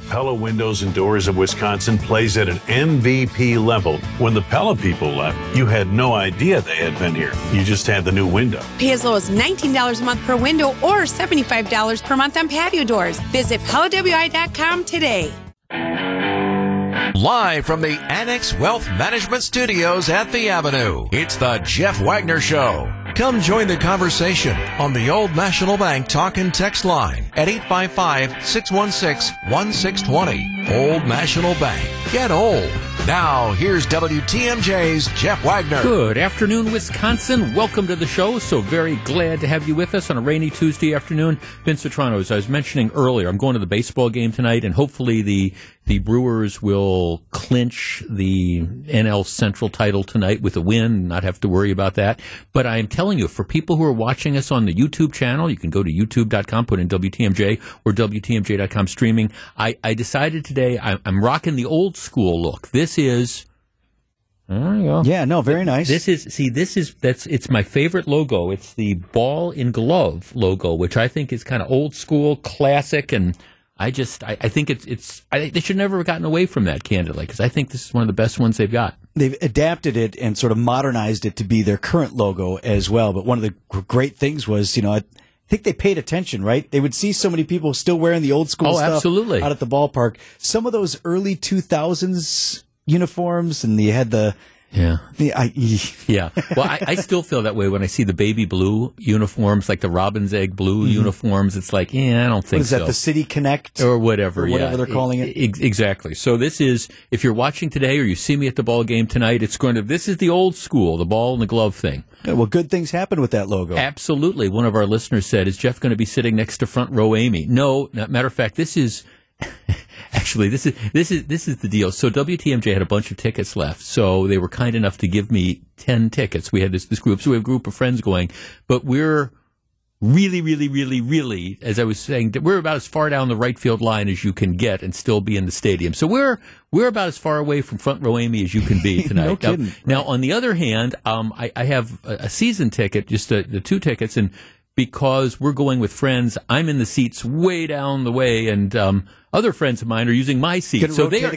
Pella Windows and Doors of Wisconsin plays at an MVP level. When the Pella people left, you had no idea they had been here. You just had the new window. Pay as low as $19 a month per window or $75 per month on patio doors. Visit PellaWI.com today. Live from the Annex Wealth Management Studios at the Avenue, it's the Jeff Wagner Show. Come join the conversation on the Old National Bank talk and text line at 855-616-1620. Old National Bank. Get old. Now, here's WTMJ's Jeff Wagner. Good afternoon, Wisconsin. Welcome to the show. So very glad to have you with us on a rainy Tuesday afternoon. Vince Vitrano, as I was mentioning earlier, I'm going to the baseball game tonight, and hopefully the Brewers will clinch the NL Central title tonight with a win, not have to worry about that. But I am telling you, for people who are watching us on the YouTube channel, you can go to youtube.com, put in WTMJ or WTMJ.com streaming. I decided today I'm rocking the old school look. This is... There you go. Yeah, no, very nice. It's my favorite logo. It's the ball in glove logo, which I think is kind of old school, classic, and I think they should never have gotten away from that, candidly, because I think this is one of the best ones they've got. They've adapted it and sort of modernized it to be their current logo as well. But one of the great things was, I think they paid attention, right? They would see so many people still wearing the old school stuff absolutely. Out at the ballpark. Some of those early 2000s uniforms, and you had the... Yeah. Yeah. Well, I still feel that way when I see the baby blue uniforms, like the Robin's Egg blue uniforms. It's like, I don't think so. What is that, the City Connect? Or whatever, whatever they're calling it. Exactly. So this is, if you're watching today or you see me at the ball game tonight, this is the old school, the ball and the glove thing. Yeah, well, good things happen with that logo. Absolutely. One of our listeners said, is Jeff going to be sitting next to front row Amy? No. Matter of fact, this is... Actually, this is the deal. So WTMJ had a bunch of tickets left, so they were kind enough to give me 10 tickets. We had this group, so we have a group of friends going, but we're really, really, really, really, as I was saying, we're about as far down the right field line as you can get and still be in the stadium. So we're about as far away from front row Amy as you can be tonight. No kidding. Now, on the other hand, I have a season ticket, just the 2 tickets, and because we're going with friends, I'm in the seats way down the way, and other friends of mine are using my seat. So they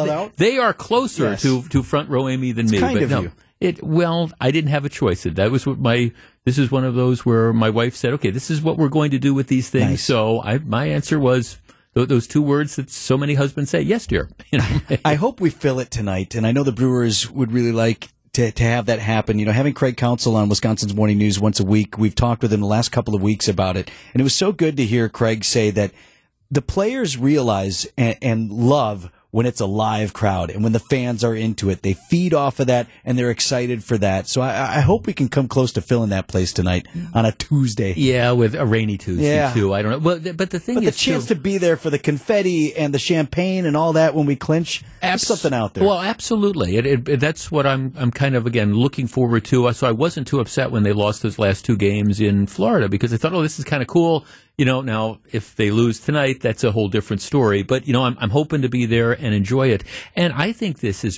are closer to front row Amy than me. Kind but of no, you. Well, I didn't have a choice. That was this is one of those where my wife said, okay, this is what we're going to do with these things. Nice. So my answer was those 2 words that so many husbands say, yes, dear. I hope we fill it tonight, and I know the Brewers would really like to have that happen. Having Craig Counsell on Wisconsin's Morning News once a week, we've talked with him the last couple of weeks about it, and it was so good to hear Craig say that the players realize and love when it's a live crowd and when the fans are into it. They feed off of that, and they're excited for that. So I hope we can come close to filling that place tonight on a Tuesday. Yeah, with a rainy Tuesday, too. I don't know. Well, but the thing is, the chance to be there for the confetti and the champagne and all that when we clinch, there's something out there. Well, absolutely. That's what I'm kind of, again, looking forward to. So I wasn't too upset when they lost those last 2 games in Florida, because I thought, this is kind of cool. Now, if they lose tonight, that's a whole different story. But, I'm hoping to be there and enjoy it. And I think it's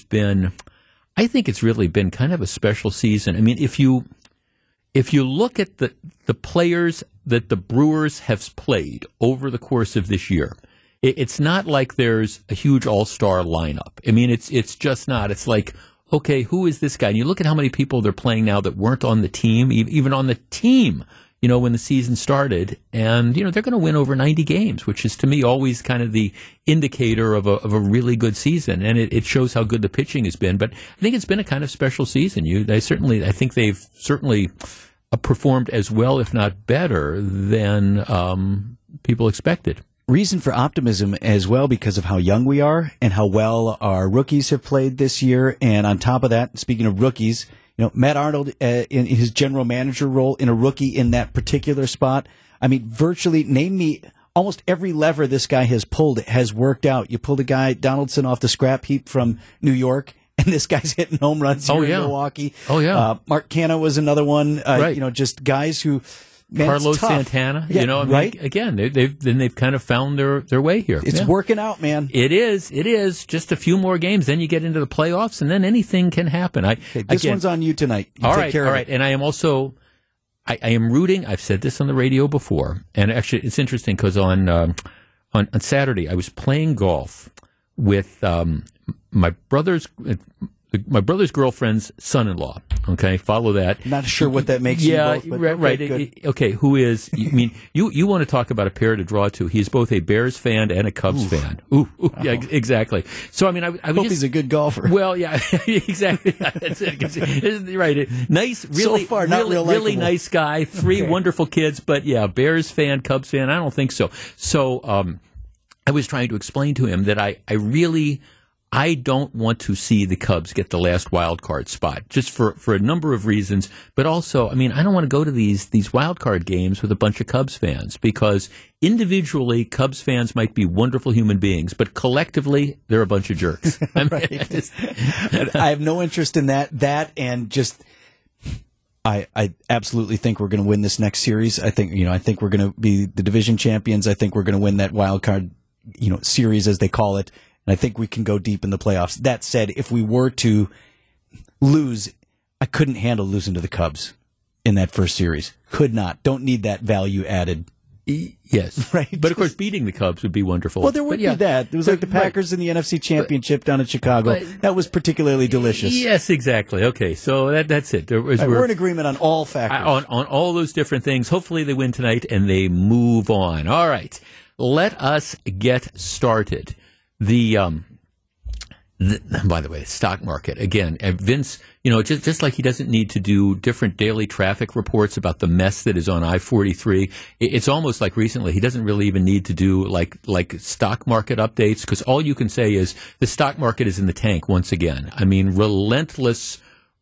really been kind of a special season. I mean, if you look at the players that the Brewers have played over the course of this year, it's not like there's a huge all-star lineup. I mean, it's just not. It's like, okay, who is this guy? And you look at how many people they're playing now that weren't on the team, even on the team, when the season started, and, they're going to win over 90 games, which is, to me, always kind of the indicator of a really good season. And it shows how good the pitching has been. But I think it's been a kind of special season. I think they've certainly performed as well, if not better, than people expected. Reason for optimism as well, because of how young we are and how well our rookies have played this year. And on top of that, speaking of rookies, Matt Arnold in his general manager role, in a rookie in that particular spot. I mean, virtually, name me almost every lever this guy has pulled has worked out. You pulled a guy, Donaldson, off the scrap heap from New York, and this guy's hitting home runs here in Milwaukee. Oh, yeah. Mark Canha was another one. Right. Just guys who... Man, Carlos Santana, right? Again, they've kind of found their way here. It's working out, man. It is. Just a few more games, then you get into the playoffs, and then anything can happen. This one's on you tonight. All right. And I am also, I am rooting. I've said this on the radio before, and actually, it's interesting because on on Saturday, I was playing golf with my brother's girlfriend's son-in-law. Okay, follow that. Not sure what that makes you both. But right. Okay, who is? I mean, you want to talk about a pair to draw to? He's both a Bears fan and a Cubs fan. Yeah, exactly. So I mean, I hope he's a good golfer. Well, yeah, exactly. That's it. Right. Nice, really, so far, really nice guy. 3 wonderful kids, but yeah, Bears fan, Cubs fan. I don't think so. So I was trying to explain to him that I don't want to see the Cubs get the last wild card spot, just for a number of reasons. But also, I mean, I don't want to go to these wild card games with a bunch of Cubs fans, because individually, Cubs fans might be wonderful human beings, but collectively, they're a bunch of jerks. I mean, I have no interest in that, and just I absolutely think we're going to win this next series. I think we're going to be the division champions. I think we're going to win that wild card, series as they call it. And I think we can go deep in the playoffs. That said, if we were to lose, I couldn't handle losing to the Cubs in that first series. Could not. Don't need that value added. Yes. Right. But of course, beating the Cubs would be wonderful. Well, there would be that. It was like the Packers in the NFC Championship down in Chicago. That was particularly delicious. Yes, exactly. Okay, so that's it. We're in agreement on all factors. On all those different things. Hopefully they win tonight and they move on. All right. Let us get started. By the way, the stock market, again, Vince, just like he doesn't need to do different daily traffic reports about the mess that is on I-43, it's almost like recently he doesn't really even need to do like stock market updates, because all you can say is the stock market is in the tank once again. I mean, relentless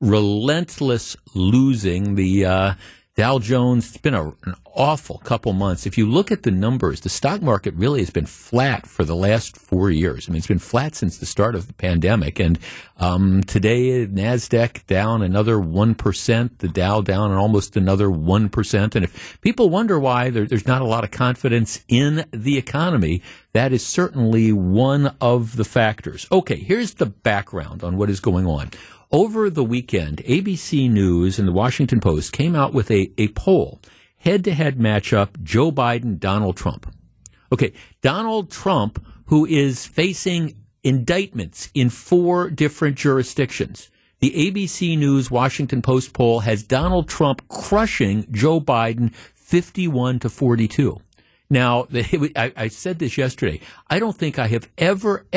losing. The Dow Jones, it's been an awful couple months. If you look at the numbers, the stock market really has been flat for the last 4 years. I mean, it's been flat since the start of the pandemic. And today, NASDAQ down another 1%, the Dow down almost another 1%. And if people wonder why there's not a lot of confidence in the economy, that is certainly one of the factors. Okay, here's the background on what is going on. Over the weekend, ABC News and the Washington Post came out with a poll, head-to-head matchup, Joe Biden, Donald Trump. Okay, Donald Trump, who is facing indictments in 4 different jurisdictions. The ABC News Washington Post poll has Donald Trump crushing Joe Biden 51-42. Now, I said this yesterday. I don't think I have ever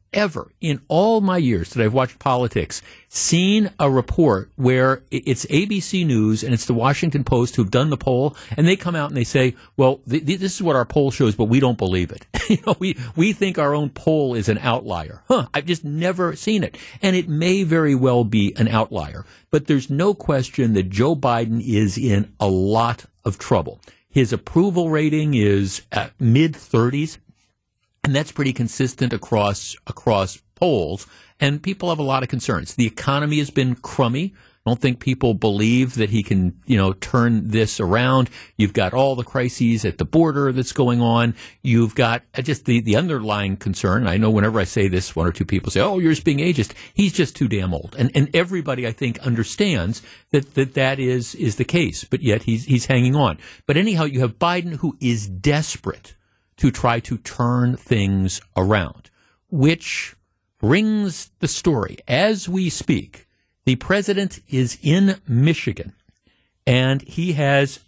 in all my years that I've watched politics seen a report where it's ABC News and it's the Washington Post who've done the poll, and they come out and they say, well, this is what our poll shows, but we don't believe it. We think our own poll is an outlier. I've just never seen it. And it may very well be an outlier, but there's no question that Joe Biden is in a lot of trouble. His approval rating is mid-30s, and that's pretty consistent across polls, and people have a lot of concerns. The economy has been crummy. I don't think people believe that he can, turn this around. You've got all the crises at the border that's going on. You've got just the underlying concern. I know whenever I say this, 1 or 2 people say, oh, you're just being ageist. He's just too damn old. And everybody, I think, understands that is the case. But yet he's hanging on. But anyhow, you have Biden, who is desperate to try to turn things around, which brings the story. As we speak, the president is in Michigan, and he has,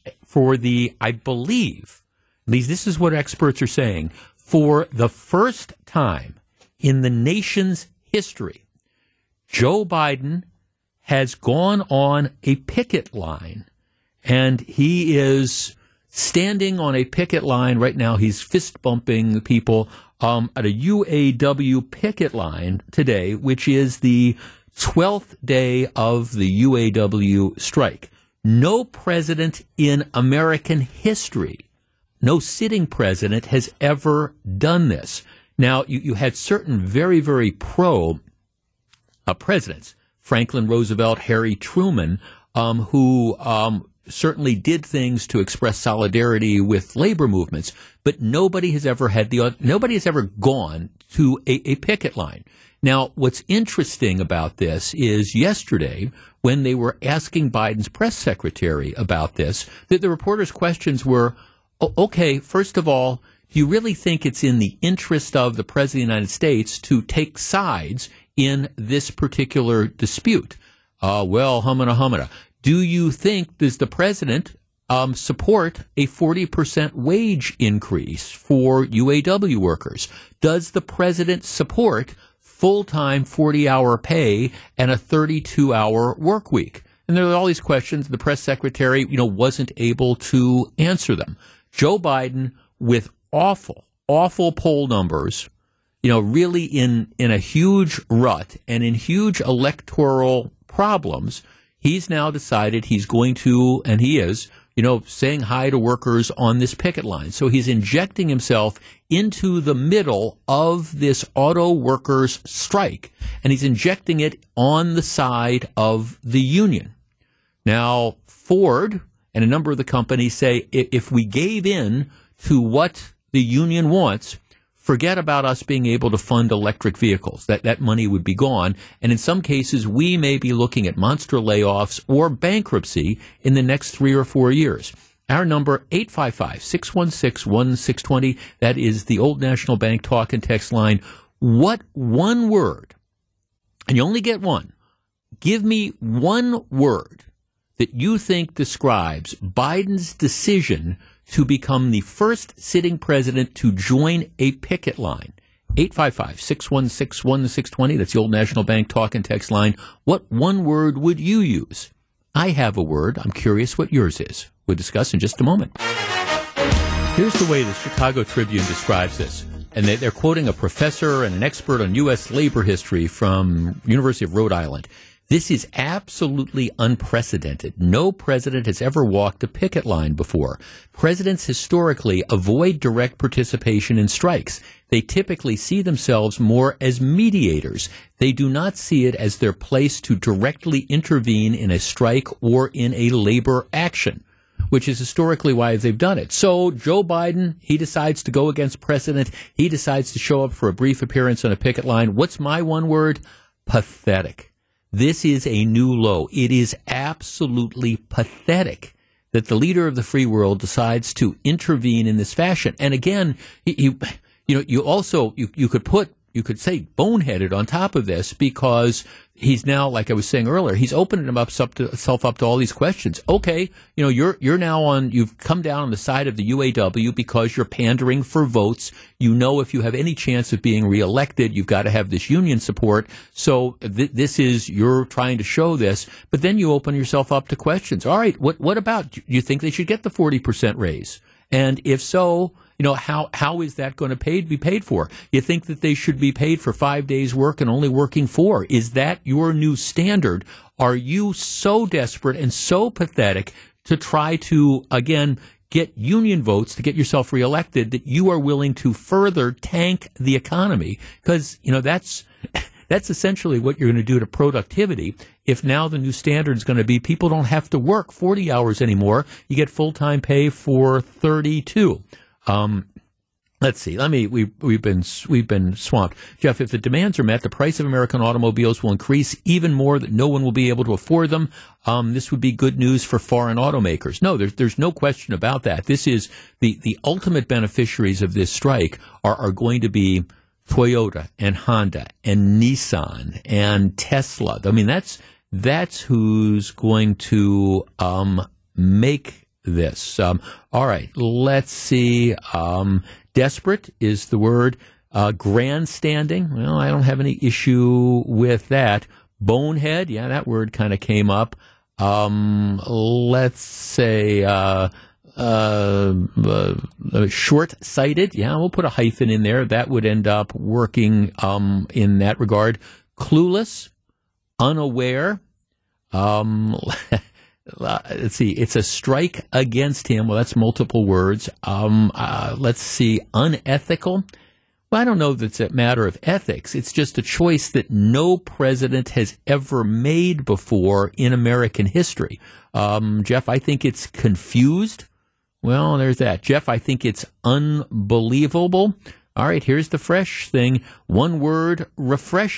I believe, at least this is what experts are saying, for the first time in the nation's history, Joe Biden has gone on a picket line, and he is standing on a picket line right now. He's fist bumping people at a UAW picket line today, which is the 12th day of the UAW strike. No president in American history, no sitting president has ever done this. Now, you had certain very, very pro presidents, Franklin Roosevelt, Harry Truman, who certainly did things to express solidarity with labor movements, but nobody has ever gone to a picket line. Now, what's interesting about this is yesterday, when they were asking Biden's press secretary about this, that the reporters' questions were, okay, first of all, do you really think it's in the interest of the President of the United States to take sides in this particular dispute? Well, humana. Do you think, does the President support a 40% wage increase for UAW workers? Does the President support full-time 40-hour pay and a 32-hour work week? And there are all these questions. The press secretary, wasn't able to answer them. Joe Biden, with awful poll numbers, really in a huge rut and in huge electoral problems, he's now decided he's going to, and he is, saying hi to workers on this picket line. So he's injecting himself into the middle of this auto workers strike, and he's injecting it on the side of the union. Now, Ford and a number of the companies say if we gave in to what the union wants, forget about us being able to fund electric vehicles. That money would be gone. And in some cases, we may be looking at monster layoffs or bankruptcy in the next 3 or 4 years. Our number, 855-616-1620. That is the Old National Bank talk and text line. What one word, and you only get one, give me one word that you think describes Biden's decision to become the first sitting president to join a picket line. 855-616-1620. That's the Old National Bank talk and text line. What one word would you use? I have a word. I'm curious what yours is. We'll discuss in just a moment. Here's the way the Chicago Tribune describes this. And they're quoting a professor and an expert on U.S. labor history from University of Rhode Island. This is absolutely unprecedented. No president has ever walked a picket line before. Presidents historically avoid direct participation in strikes. They typically see themselves more as mediators. They do not see it as their place to directly intervene in a strike or in a labor action, which is historically why they've done it. So Joe Biden, he decides to go against precedent. He decides to show up for a brief appearance on a picket line. What's my one word? Pathetic. This is a new low. It is absolutely pathetic that the leader of the free world decides to intervene in this fashion. And again, you could say boneheaded on top of this, because he's now, like I was saying earlier, he's opening himself up to all these questions. Okay, you've come down on the side of the UAW because you're pandering for votes. If you have any chance of being reelected, you've got to have this union support. So you're trying to show this, but then you open yourself up to questions. All right, what about, do you think they should get the 40% raise? And if so, how is that going to be paid for? You think that they should be paid for 5 days work and only working 4? Is that your new standard? Are you so desperate and so pathetic to try to, again, get union votes to get yourself reelected that you are willing to further tank the economy? Because, that's essentially what you're going to do to productivity. If now the new standard is going to be people don't have to work 40 hours anymore, you get full-time pay for 32. Let's see. We've been swamped. Jeff, if the demands are met, the price of American automobiles will increase even more, that no one will be able to afford them. This would be good news for foreign automakers. No, there's no question about that. This is the ultimate beneficiaries of this strike are going to be Toyota and Honda and Nissan and Tesla. I mean, that's who's going to make this. All right, let's see. Desperate is the word. Grandstanding, well, I don't have any issue with that. Bonehead, yeah, that word kind of came up. Let's say short-sighted, yeah, we'll put a hyphen in there. That would end up working in that regard. Clueless, unaware. Let's see. It's a strike against him. Well, that's multiple words. Let's see. Unethical. Well, I don't know that it's a matter of ethics. It's just a choice that no president has ever made before in American history. Jeff, I think it's confused. Well, there's that. Jeff, I think it's unbelievable. All right, here's the fresh thing. One word, refreshing.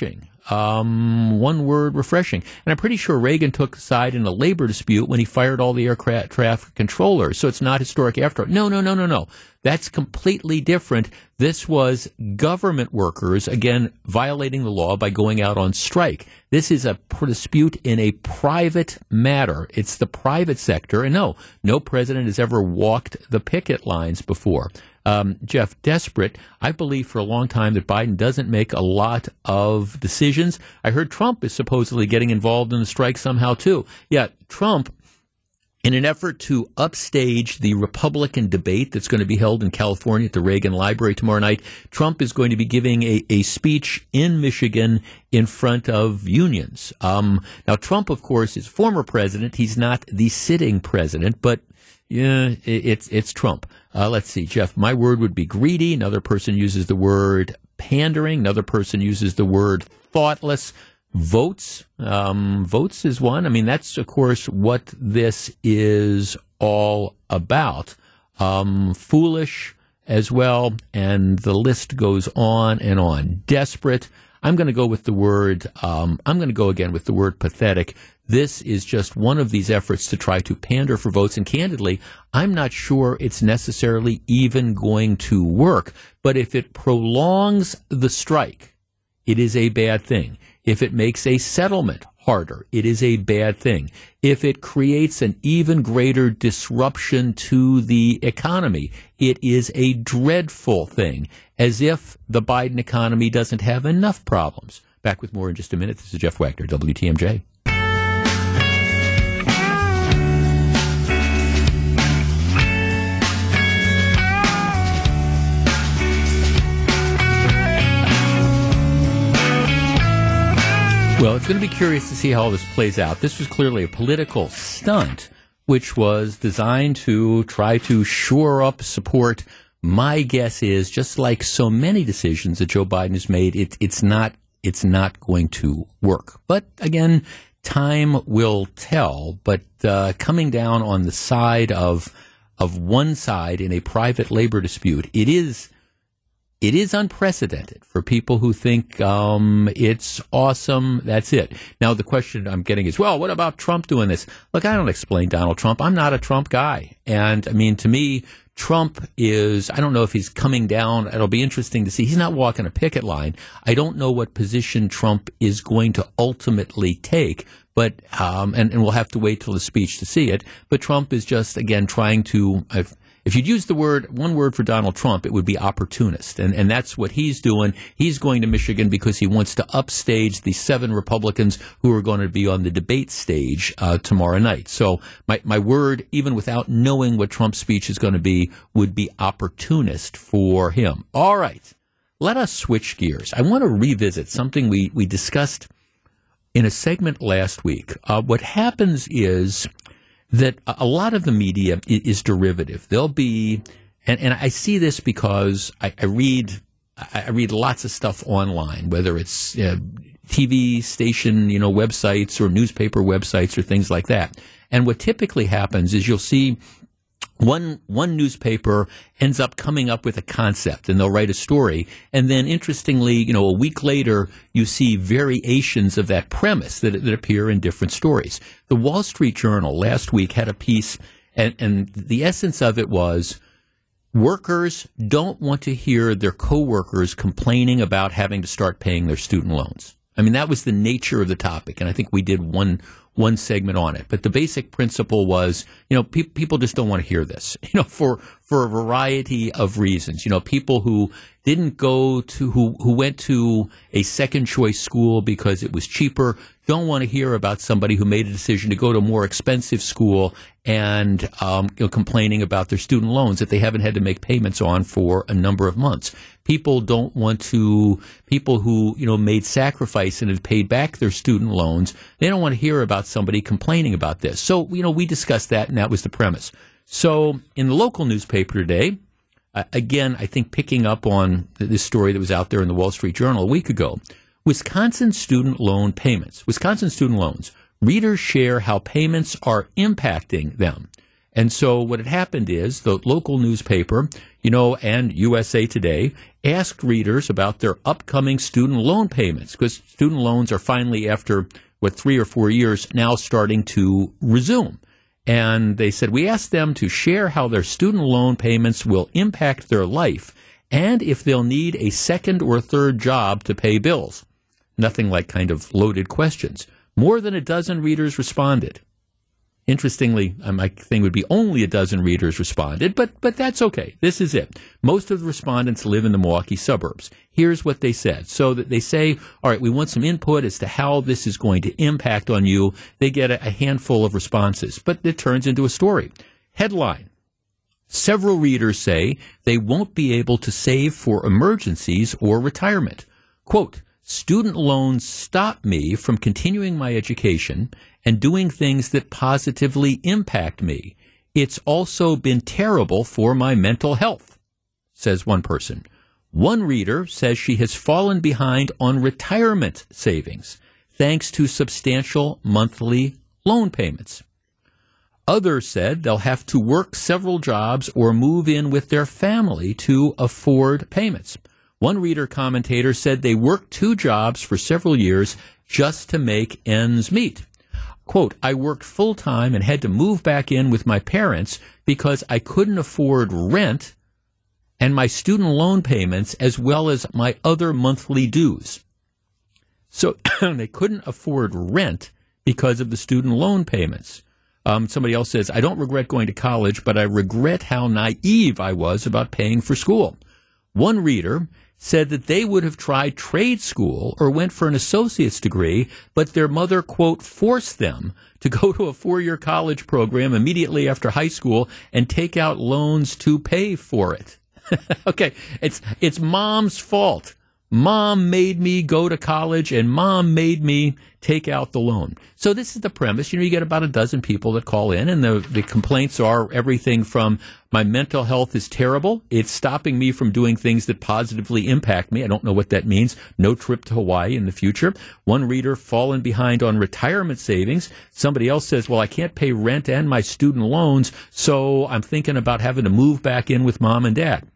One word, refreshing. And I'm pretty sure Reagan took side in a labor dispute when he fired all the air traffic controllers. So it's not historic after all. No. That's completely different. This was government workers, again, violating the law by going out on strike. This is a dispute in a private matter. It's the private sector. And no president has ever walked the picket lines before. Jeff, desperate. I believe for a long time that Biden doesn't make a lot of decisions. I heard Trump is supposedly getting involved in the strike somehow, too. Yeah, Trump, in an effort to upstage the Republican debate that's going to be held in California at the Reagan Library tomorrow night, Trump is going to be giving a speech in Michigan in front of unions. Now, Trump, of course, is former president. He's not the sitting president, but yeah, it's Trump. Let's see, Jeff, my word would be greedy. Another person uses the word pandering. Another person uses the word thoughtless. Votes is one. I mean, that's, of course, what this is all about. Foolish as well, and the list goes on and on. Desperate. I'm going to go with the word, I'm going to go again with the word pathetic. This is just one of these efforts to try to pander for votes, and candidly, I'm not sure it's necessarily even going to work. But if it prolongs the strike, it is a bad thing. If it makes a settlement harder, it is a bad thing. If it creates an even greater disruption to the economy, it is a dreadful thing, as if the Biden economy doesn't have enough problems. Back with more in just a minute. This is Jeff Wagner, WTMJ. Well, it's going to be curious to see how all this plays out. This was clearly a political stunt, which was designed to try to shore up support. My guess is, just like so many decisions that Joe Biden has made, it's not going to work. But again, time will tell. But coming down on the side of one side in a private labor dispute, it is unprecedented for people who think it's awesome. That's it. Now, the question I'm getting is, well, what about Trump doing this? Look, I don't explain Donald Trump. I'm not a Trump guy. And, I mean, to me, Trump is, I don't know if he's coming down. It'll be interesting to see. He's not walking a picket line. I don't know what position Trump is going to ultimately take. But, and we'll have to wait till the speech to see it. But Trump is just, again, trying to, if you'd use one word for Donald Trump, it would be opportunist. And that's what he's doing. He's going to Michigan because he wants to upstage the 7 Republicans who are going to be on the debate stage tomorrow night. So my word, even without knowing what Trump's speech is going to be, would be opportunist for him. All right. Let us switch gears. I want to revisit something we discussed in a segment last week. What happens is that a lot of the media is derivative. There'll be, and I see this because I read lots of stuff online, whether it's TV station, websites or newspaper websites or things like that. And what typically happens is you'll see one newspaper ends up coming up with a concept, and they'll write a story, and then interestingly, a week later, you see variations of that premise that appear in different stories. The Wall Street Journal last week had a piece, and the essence of it was, workers don't want to hear their coworkers complaining about having to start paying their student loans. I mean, that was the nature of the topic, and I think we did one segment on it. But the basic principle was, people just don't want to hear this, for a variety of reasons. People who didn't go to, who went to a second choice school because it was cheaper, don't want to hear about somebody who made a decision to go to a more expensive school and complaining about their student loans that they haven't had to make payments on for a number of months. People don't want to, people who, made sacrifice and have paid back their student loans, they don't want to hear about somebody complaining about this. So, we discussed that, and that was the premise. So in the local newspaper today, again, I think picking up on this story that was out there in the Wall Street Journal a week ago, Wisconsin student loan payments. Wisconsin student loans. Readers share how payments are impacting them. And so what had happened is the local newspaper, and USA Today, asked readers about their upcoming student loan payments, because student loans are finally, after 3 or 4 years, now starting to resume. And they said, we asked them to share how their student loan payments will impact their life and if they'll need a second or third job to pay bills. Nothing like kind of loaded questions. More than a dozen readers responded. Interestingly, my thing would be only a dozen readers responded, but that's okay. This is it. Most of the respondents live in the Milwaukee suburbs. Here's what they said. So that they say, all right, we want some input as to how this is going to impact on you. They get a handful of responses, but it turns into a story. Headline. Several readers say they won't be able to save for emergencies or retirement. Quote, student loans stop me from continuing my education and doing things that positively impact me. It's also been terrible for my mental health, says one person. One reader says she has fallen behind on retirement savings thanks to substantial monthly loan payments. Others said they'll have to work several jobs or move in with their family to afford payments. One reader commentator said they worked 2 jobs for several years just to make ends meet. Quote, I worked full-time and had to move back in with my parents because I couldn't afford rent and my student loan payments as well as my other monthly dues. So they couldn't afford rent because of the student loan payments. Somebody else says, I don't regret going to college, but I regret how naive I was about paying for school. One reader said that they would have tried trade school or went for an associate's degree, but their mother, quote, forced them to go to a 4-year college program immediately after high school and take out loans to pay for it. Okay, it's mom's fault. Mom made me go to college and mom made me take out the loan. So this is the premise. You get about a dozen people that call in, and the complaints are everything from my mental health is terrible. It's stopping me from doing things that positively impact me. I don't know what that means. No trip to Hawaii in the future. One reader fallen behind on retirement savings. Somebody else says, well, I can't pay rent and my student loans, so I'm thinking about having to move back in with mom and dad.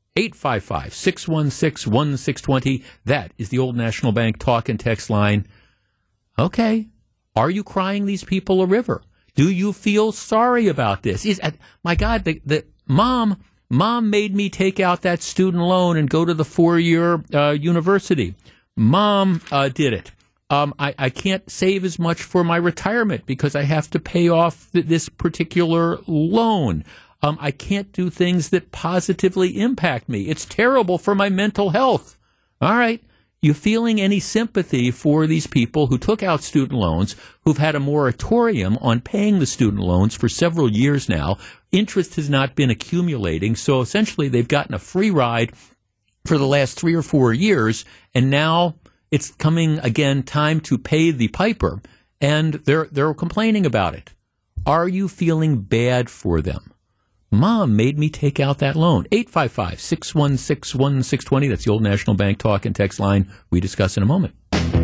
855-616-1620. That is the Old National Bank talk and text line. Okay. Are you crying these people a river? Do you feel sorry about this? My God, the mom made me take out that student loan and go to the 4-year university. Mom did it. I can't save as much for my retirement because I have to pay off this particular loan. I can't do things that positively impact me. It's terrible for my mental health. All right. You feeling any sympathy for these people who took out student loans, who've had a moratorium on paying the student loans for several years now? Interest has not been accumulating, so essentially they've gotten a free ride for the last 3 or 4 years, and now it's coming again time to pay the piper, and they're complaining about it. Are you feeling bad for them? Mom made me take out that loan. 855-616-1620. That's the Old National Bank talk and text line we discuss in a moment.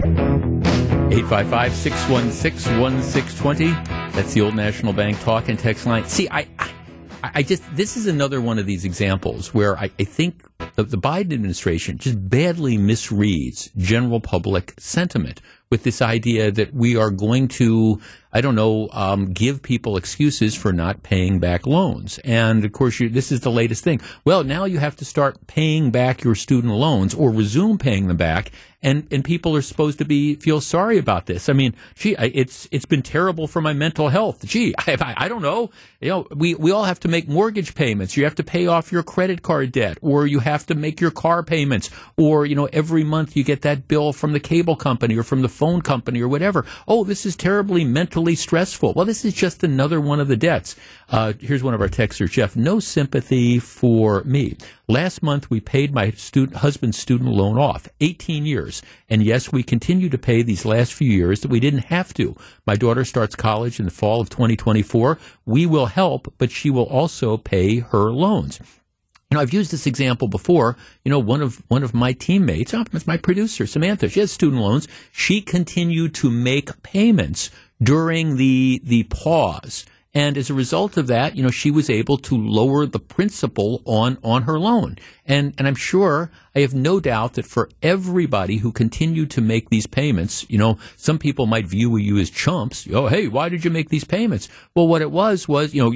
855-616-1620. That's the Old National Bank talk and text line. See, I just, this is another one of these examples where I think the Biden administration just badly misreads general public sentiment with this idea that we are going to, give people excuses for not paying back loans. And, of course, this is the latest thing. Well, now you have to start paying back your student loans or resume paying them back, and people are supposed to feel sorry about this. I mean, it's been terrible for my mental health. I don't know. We all have to make mortgage payments. You have to pay off your credit card debt, or you have to make your car payments, or, every month you get that bill from the cable company or from the phone company or whatever. Oh, this is terribly mentally stressful. Well, this is just another one of the debts. Here's one of our texters, Jeff. No sympathy for me. Last month, we paid my husband's student loan off, 18 years. And yes, we continue to pay these last few years that we didn't have to. My daughter starts college in the fall of 2024. We will help, but she will also pay her loans. I've used this example before. One of my teammates, my producer, Samantha, she has student loans. She continued to make payments during the pause. And as a result of that, she was able to lower the principal on her loan. And I'm sure, I have no doubt that for everybody who continued to make these payments, some people might view you as chumps. Oh, hey, why did you make these payments? Well, what it was,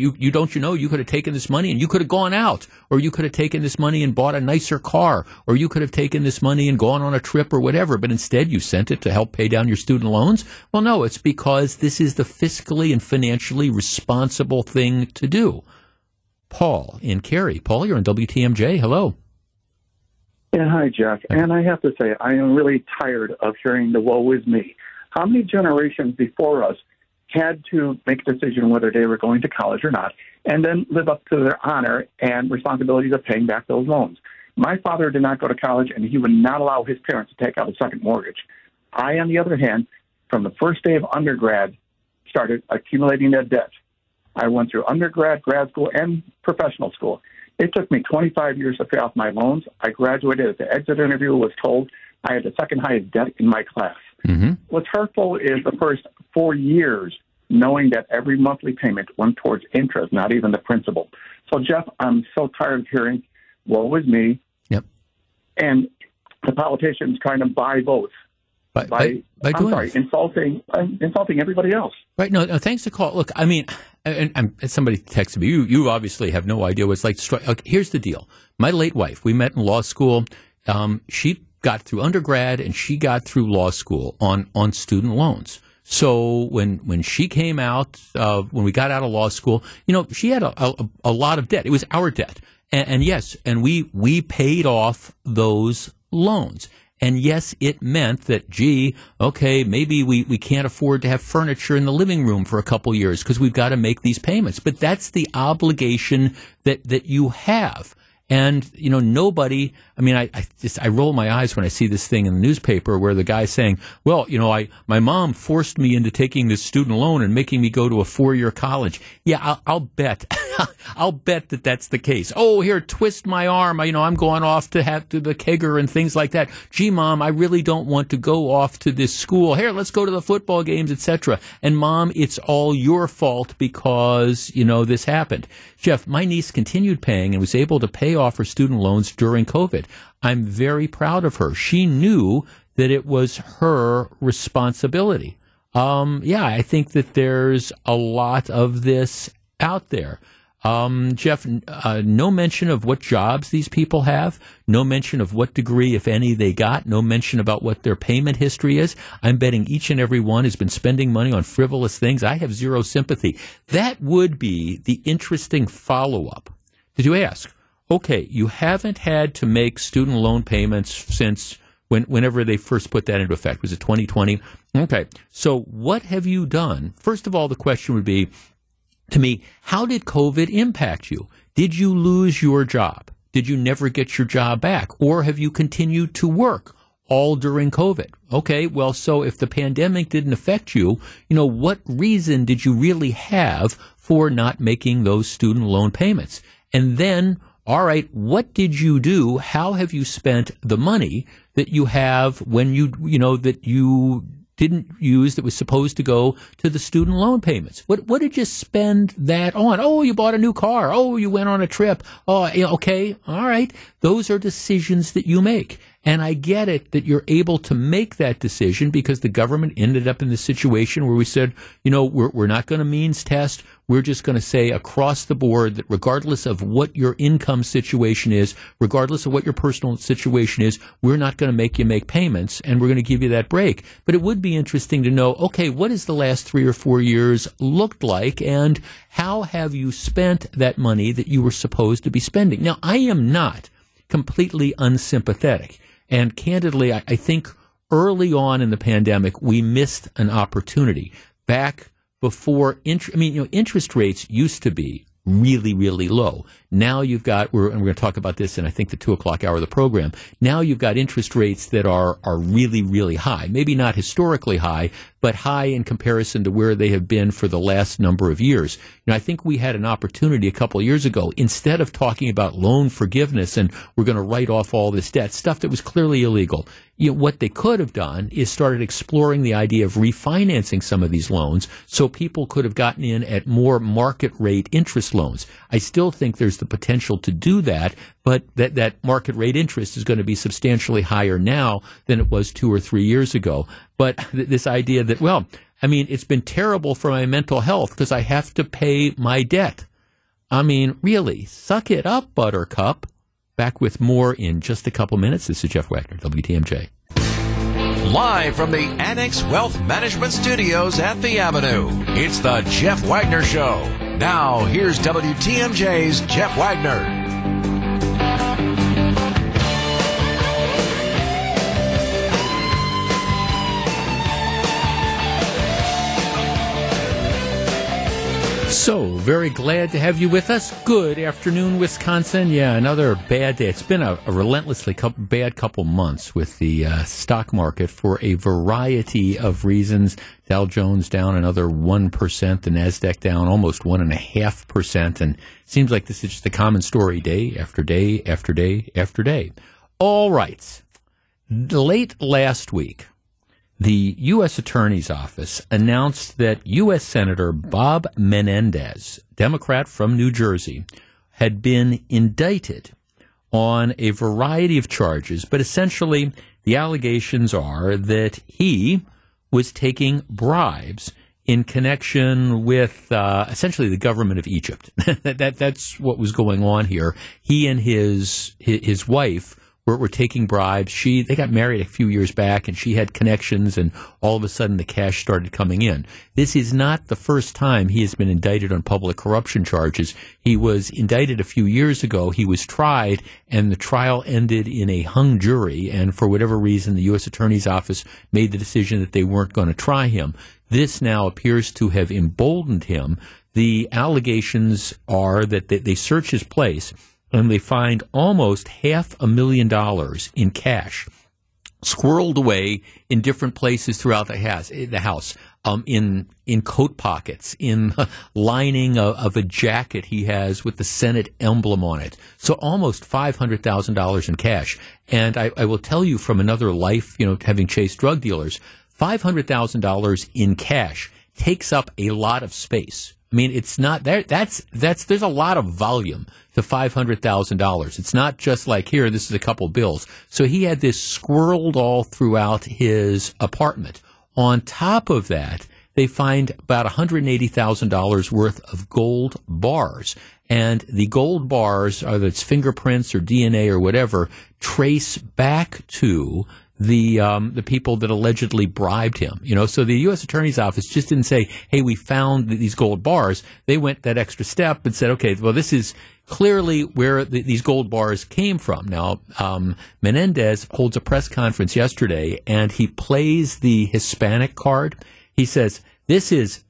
you could have taken this money and you could have gone out, or you could have taken this money and bought a nicer car, or you could have taken this money and gone on a trip or whatever, but instead you sent it to help pay down your student loans. Well, no, it's because this is the fiscally and financially responsible thing to do. Paul in Cary. Paul, you're on WTMJ. Hello. Yeah, hi, Jeff. And I have to say, I am really tired of hearing the woe is me. How many generations before us had to make a decision whether they were going to college or not, and then live up to their honor and responsibilities of paying back those loans? My father did not go to college, and he would not allow his parents to take out a second mortgage. I, on the other hand, from the first day of undergrad, started accumulating that debt. I went through undergrad, grad school, and professional school. It took me 25 years to pay off my loans. I graduated at the exit interview, was told I had the second highest debt in my class. Mm-hmm. What's hurtful is the first 4 years knowing that every monthly payment went towards interest, not even the principal. So, Jeff, I'm so tired of hearing, woe is me. Yep. And the politicians trying to buy votes. By insulting everybody else. Right. No, thanks for the call. Look, I mean, and somebody texted me. You obviously have no idea what it's like to struggle. Okay, here's the deal. My late wife, we met in law school. She got through undergrad and she got through law school on student loans. So when she came out, when we got out of law school, she had a lot of debt. It was our debt. And yes, and we paid off those loans. And yes, it meant that, maybe we can't afford to have furniture in the living room for a couple years because we've got to make these payments. But that's the obligation that you have. And, nobody, I roll my eyes when I see this thing in the newspaper where the guy's saying, well, my mom forced me into taking this student loan and making me go to a 4-year college. Yeah, I'll bet. I'll bet that that's the case. Oh, here, twist my arm. I'm going off to the kegger and things like that. Gee, Mom, I really don't want to go off to this school. Here, let's go to the football games, etc. And Mom, it's all your fault because, this happened. Jeff, my niece continued paying and was able to pay off her student loans during COVID. I'm very proud of her. She knew that it was her responsibility. I think that there's a lot of this out there. Jeff, no mention of what jobs these people have, no mention of what degree, if any, they got, no mention about what their payment history is. I'm betting each and every one has been spending money on frivolous things. I have zero sympathy. That would be the interesting follow-up. Did you ask, okay, you haven't had to make student loan payments since whenever they first put that into effect. Was it 2020? Okay, so what have you done? First of all, the question would be, to me, how did COVID impact you? Did you lose your job? Did you never get your job back? Or have you continued to work all during COVID? Okay, well, so if the pandemic didn't affect you, what reason did you really have for not making those student loan payments? And then, all right, what did you do? How have you spent the money that you have when that you didn't use that was supposed to go to the student loan payments? What did you spend that on? Oh, you bought a new car. Oh, you went on a trip. Oh, okay. All right. Those are decisions that you make. And I get it that you're able to make that decision because the government ended up in the situation where we said, we're not going to means test. We're just going to say across the board that regardless of what your income situation is, regardless of what your personal situation is, we're not going to make you make payments and we're going to give you that break. But it would be interesting to know, okay, what has the last 3 or 4 years looked like and how have you spent that money that you were supposed to be spending? Now, I am not completely unsympathetic. And candidly, I think early on in the pandemic, we missed an opportunity back before interest rates used to be really, really low. Now you've got, and we're going to talk about this in, I think, the 2:00 hour of the program. Now you've got interest rates that are really, really high. Maybe not historically high, but high in comparison to where they have been for the last number of years. I think we had an opportunity a couple of years ago, instead of talking about loan forgiveness and we're going to write off all this debt, stuff that was clearly illegal. What they could have done is started exploring the idea of refinancing some of these loans so people could have gotten in at more market rate interest business loans. I still think there's the potential to do that, but that market rate interest is going to be substantially higher now than it was 2 or 3 years ago. But this idea that, well, I mean, it's been terrible for my mental health because I have to pay my debt. I mean, really, suck it up, Buttercup. Back with more in just a couple minutes. This is Jeff Wagner, WTMJ. Live from the Annex Wealth Management Studios at the Avenue, it's the Jeff Wagner Show. Now, here's WTMJ's Jeff Wagner. So, very glad to have you with us. Good afternoon, Wisconsin. Yeah, another bad day. It's been a relentlessly bad couple months with the stock market for a variety of reasons. Dow Jones down another 1%, the NASDAQ down almost 1.5%, and it seems like this is just a common story day after day after day after day. All right. Late last week, the U.S. Attorney's Office announced that U.S. Senator Bob Menendez, Democrat from New Jersey, had been indicted on a variety of charges, but essentially the allegations are that he was taking bribes in connection with essentially the government of Egypt. That's what was going on here. He and his wife were taking bribes. They got married a few years back, and she had connections, and all of a sudden the cash started coming in. This is not the first time he has been indicted on public corruption charges. He was indicted a few years ago. He was tried, and the trial ended in a hung jury, and for whatever reason, the U.S. Attorney's Office made the decision that they weren't going to try him. This now appears to have emboldened him. The allegations are that they search his place, and they find almost $500,000 in cash squirreled away in different places throughout the house, in coat pockets, in lining of a jacket he has with the Senate emblem on it. So almost $500,000 in cash. And I will tell you from another life, having chased drug dealers, $500,000 in cash takes up a lot of space. I mean, it's not there. There's a lot of volume to $500,000. It's not just like, here, this is a couple bills. So he had this squirreled all throughout his apartment. On top of that, they find about $180,000 worth of gold bars. And the gold bars, whether it's fingerprints or DNA or whatever, trace back to the people that allegedly bribed him. So the U.S. Attorney's Office just didn't say, hey, we found these gold bars. They went that extra step and said, okay, well, this is clearly where these gold bars came from. Now, Menendez holds a press conference yesterday, and he plays the Hispanic card. He says, this is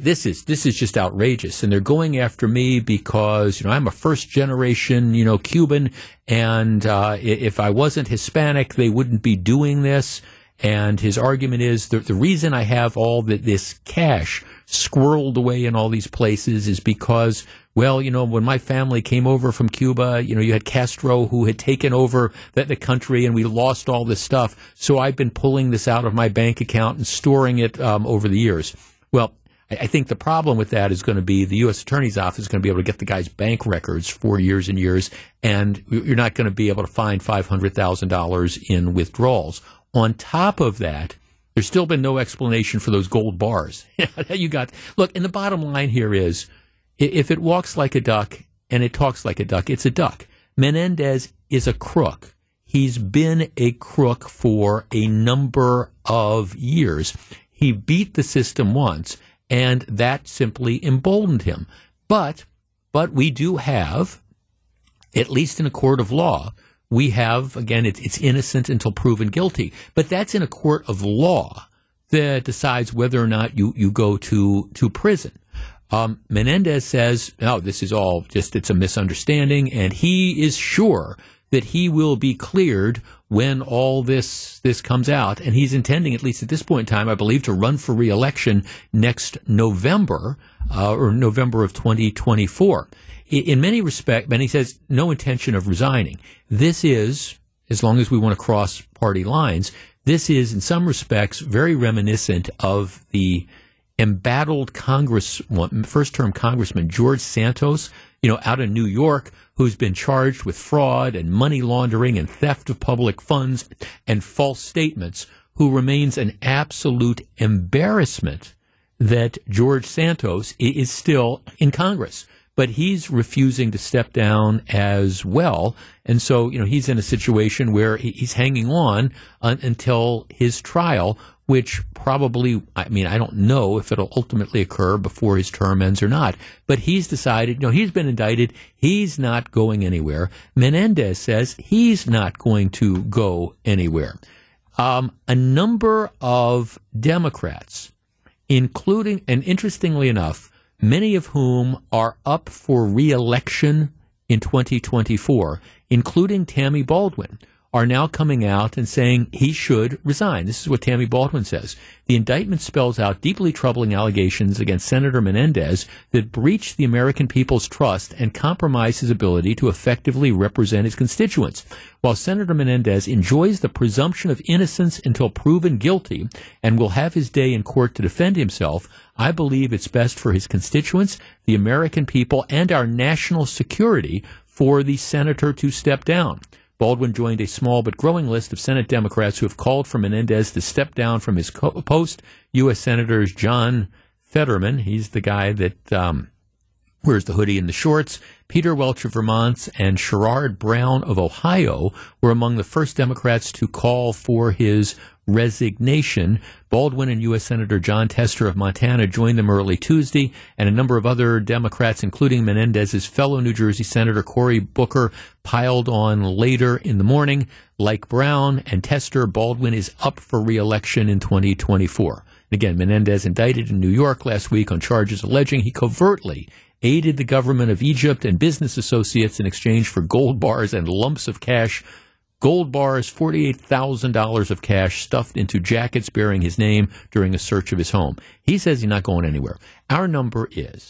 just outrageous, and they're going after me because I'm a first generation Cuban, and if I wasn't Hispanic, they wouldn't be doing this. And his argument is the reason I have all this cash squirreled away in all these places is because, well, when my family came over from Cuba, you had Castro who had taken over the country, and we lost all this stuff. So I've been pulling this out of my bank account and storing it over the years. Well, I think the problem with that is going to be the U.S. Attorney's Office is going to be able to get the guy's bank records for years and years, and you're not going to be able to find $500,000 in withdrawals. On top of that, there's still been no explanation for those gold bars. Look, and the bottom line here is, if it walks like a duck and it talks like a duck, it's a duck. Menendez is a crook. He's been a crook for a number of years. He beat the system once, and that simply emboldened him. But we do have, at least in a court of law, we have, again, it's innocent until proven guilty. But that's in a court of law that decides whether or not you go to prison. Menendez says, no, this is all it's a misunderstanding, and he is sure that he will be cleared when all this comes out, and he's intending, at least at this point in time, I believe, to run for re-election next November, or November of 2024. In many respects, and he says no intention of resigning. This is, as long as we want to cross party lines, this is in some respects very reminiscent of the embattled first-term Congressman George Santos, out of New York, who's been charged with fraud and money laundering and theft of public funds and false statements, who remains an absolute embarrassment that George Santos is still in Congress. But he's refusing to step down as well. And so, he's in a situation where he's hanging on until his trial, which probably, I don't know if it'll ultimately occur before his term ends or not. But he's decided, he's been indicted. He's not going anywhere. Menendez says he's not going to go anywhere. A number of Democrats, including, and interestingly enough, many of whom are up for re-election in 2024, including Tammy Baldwin, are now coming out and saying he should resign. This is what Tammy Baldwin says. The indictment spells out deeply troubling allegations against Senator Menendez that breach the American people's trust and compromise his ability to effectively represent his constituents. While Senator Menendez enjoys the presumption of innocence until proven guilty and will have his day in court to defend himself, I believe it's best for his constituents, the American people, and our national security for the senator to step down. Baldwin joined a small but growing list of Senate Democrats who have called for Menendez to step down from his post. U.S. Senators John Fetterman, he's the guy that wears the hoodie and the shorts, Peter Welch of Vermont, and Sherrod Brown of Ohio were among the first Democrats to call for his resignation. Baldwin and U.S. Senator John Tester of Montana joined them early Tuesday, and a number of other Democrats, including Menendez's fellow New Jersey Senator Cory Booker, piled on later in the morning. Like Brown and Tester, Baldwin is up for re-election in 2024. Again, Menendez indicted in New York last week on charges alleging he covertly aided the government of Egypt and business associates in exchange for gold bars and lumps of cash. Gold bars, $48,000 of cash stuffed into jackets bearing his name during a search of his home. He says he's not going anywhere. Our number is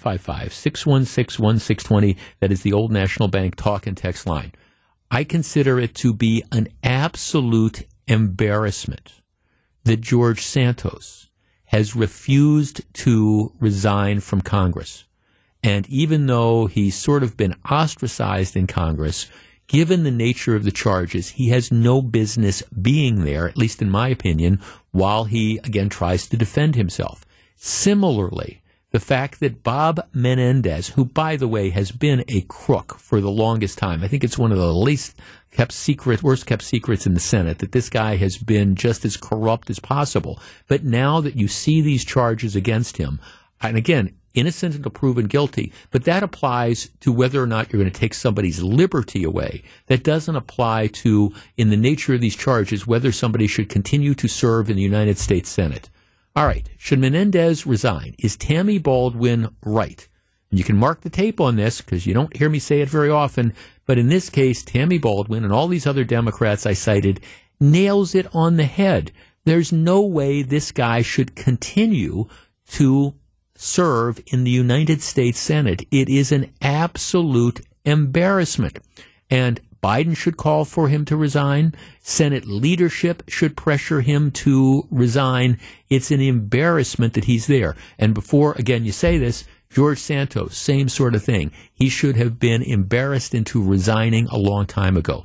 855-616-1620. That is the Old National Bank talk and text line. I consider it to be an absolute embarrassment that George Santos has refused to resign from Congress. And even though he's sort of been ostracized in Congress, given the nature of the charges, he has no business being there, at least in my opinion, while he, again, tries to defend himself. Similarly, the fact that Bob Menendez, who, by the way, has been a crook for the longest time, I think it's one of the worst kept secrets in the Senate, that this guy has been just as corrupt as possible. But now that you see these charges against him, and again, innocent until proven guilty, but that applies to whether or not you're going to take somebody's liberty away. That doesn't apply to, in the nature of these charges, whether somebody should continue to serve in the United States Senate. All right, should Menendez resign? Is Tammy Baldwin right? And you can mark the tape on this because you don't hear me say it very often, but in this case, Tammy Baldwin and all these other Democrats I cited nails it on the head. There's no way this guy should continue to serve in the United States Senate. It is an absolute embarrassment. And Biden should call for him to resign. Senate leadership should pressure him to resign. It's an embarrassment that he's there. And before, again, you say this, George Santos, same sort of thing. He should have been embarrassed into resigning a long time ago.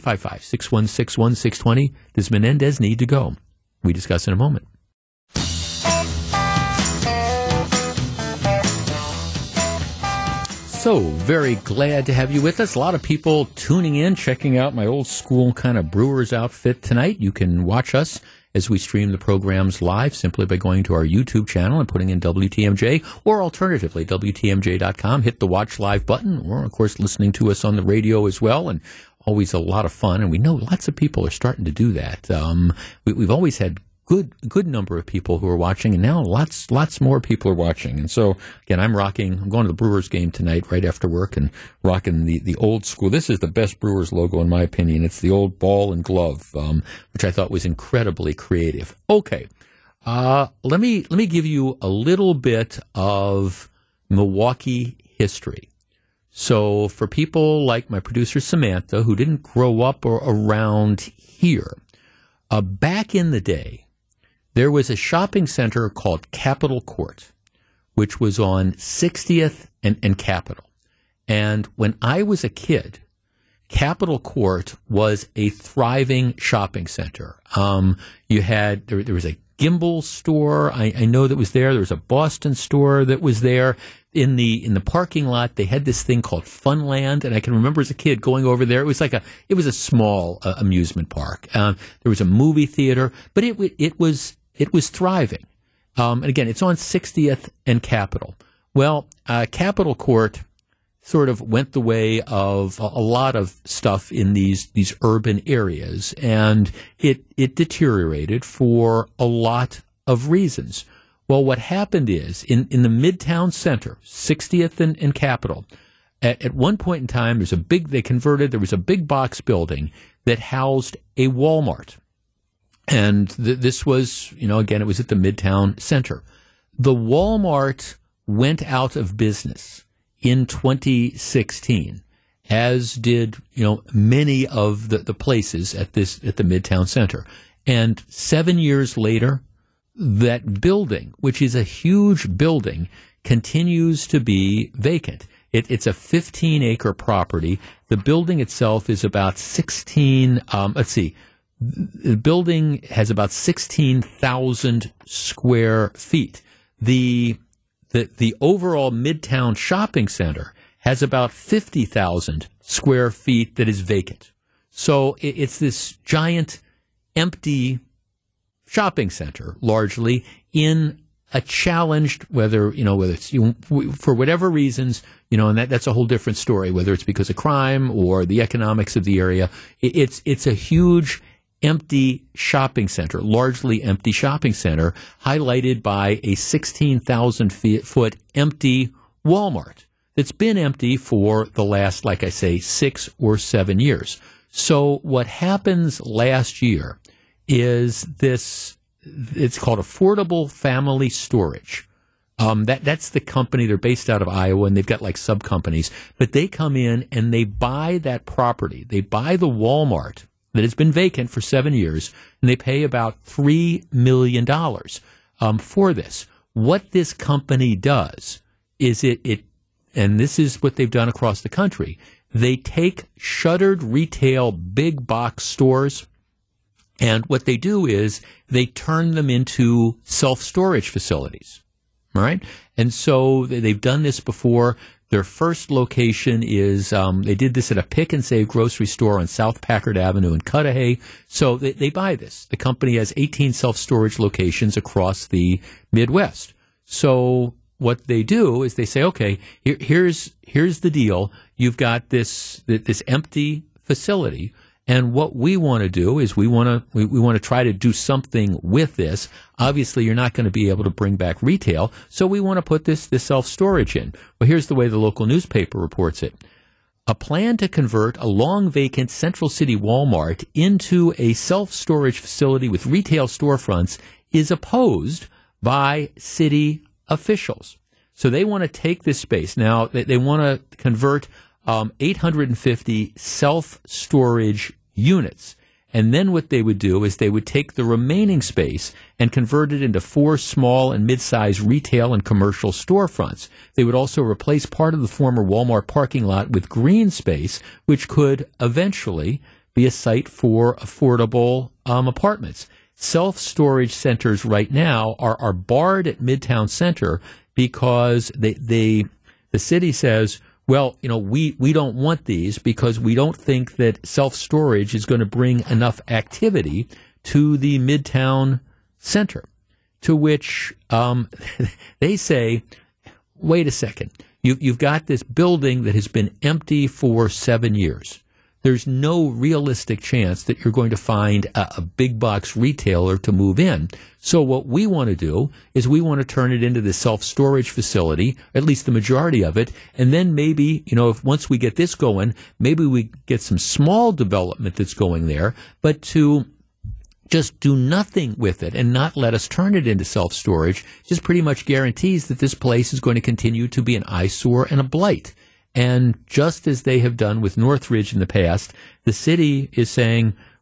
855-616-1620. Does Menendez need to go? We discuss in a moment. So very glad to have you with us. A lot of people tuning in, checking out my old school kind of Brewers outfit tonight. You can watch us as we stream the programs live simply by going to our YouTube channel and putting in WTMJ, or alternatively, WTMJ.com. Hit the watch live button, or of course listening to us on the radio as well. And always a lot of fun. And we know lots of people are starting to do that. We've always had good number of people who are watching, and now lots more people are watching. And so, again, I'm going to the Brewers game tonight right after work and rocking the old school. This is the best Brewers logo in my opinion. It's the old ball and glove, which I thought was incredibly creative. Okay. Let me give you a little bit of Milwaukee history. So for people like my producer Samantha, who didn't grow up or around here, back in the day, there was a shopping center called Capitol Court, which was on 60th and Capitol. And when I was a kid, Capitol Court was a thriving shopping center. You had there was a Gimbel store. I know that was there. There was a Boston store that was there. In the parking lot, they had this thing called Funland, and I can remember as a kid going over there. It was a small amusement park. There was a movie theater, but it was thriving. And again, it's on 60th and Capitol. Well, Capitol Court sort of went the way of a lot of stuff in these urban areas, and it deteriorated for a lot of reasons. Well, what happened is in the Midtown Center, 60th and Capitol, at one point in time, there was a big box building that housed a Walmart. And this was, again, it was at the Midtown Center. The Walmart went out of business in 2016, as did, many of the places at the Midtown Center. And 7 years later, that building, which is a huge building, continues to be vacant. It's a 15-acre property. The building itself is about 16, the building has about 16,000 square feet. The overall Midtown Shopping Center has about 50,000 square feet that is vacant. So it's this giant empty shopping center, largely in a challenged, whether it's for whatever reasons, and that's a whole different story, whether it's because of crime or the economics of the area. It's a huge empty shopping center, largely empty shopping center, highlighted by a 16,000-foot empty Walmart that's been empty for the last, like I say, 6 or 7 years. So what happens last year is this, it's called Affordable Family Storage. That's the company. They're based out of Iowa, and they've got like sub-companies. But they come in and they buy that property. They buy the Walmart that has been vacant for 7 years, and they pay about $3 million for this. What this company does is and this is what they've done across the country, they take shuttered retail big box stores, and what they do is they turn them into self-storage facilities, all right? And so they've done this before. Their first location is, they did this at a Pick and Save grocery store on South Packard Avenue in Cudahy. So they buy this. The company has 18 self-storage locations across the Midwest. So what they do is they say, okay, here's the deal. You've got this empty facility. And what we want to do is we want to try to do something with this. Obviously, you're not going to be able to bring back retail, so we want to put this self-storage in. Well, here's the way the local newspaper reports it. A plan to convert a long-vacant Central City Walmart into a self-storage facility with retail storefronts is opposed by city officials. So they want to take this space. Now, they want to convert 850 self-storage units. And then what they would do is they would take the remaining space and convert it into 4 small and mid-sized retail and commercial storefronts. They would also replace part of the former Walmart parking lot with green space, which could eventually be a site for affordable apartments. Self-storage centers right now are barred at Midtown Center because the city says, well, we don't want these because we don't think that self-storage is going to bring enough activity to the Midtown Center, to which they say, wait a second, you've got this building that has been empty for 7 years. There's no realistic chance that you're going to find a big box retailer to move in. So what we want to do is we want to turn it into this self-storage facility, at least the majority of it, and then maybe, if once we get this going, maybe we get some small development that's going there, but to just do nothing with it and not let us turn it into self-storage just pretty much guarantees that this place is going to continue to be an eyesore and a blight. And just as they have done with Northridge in the past, the city is saying,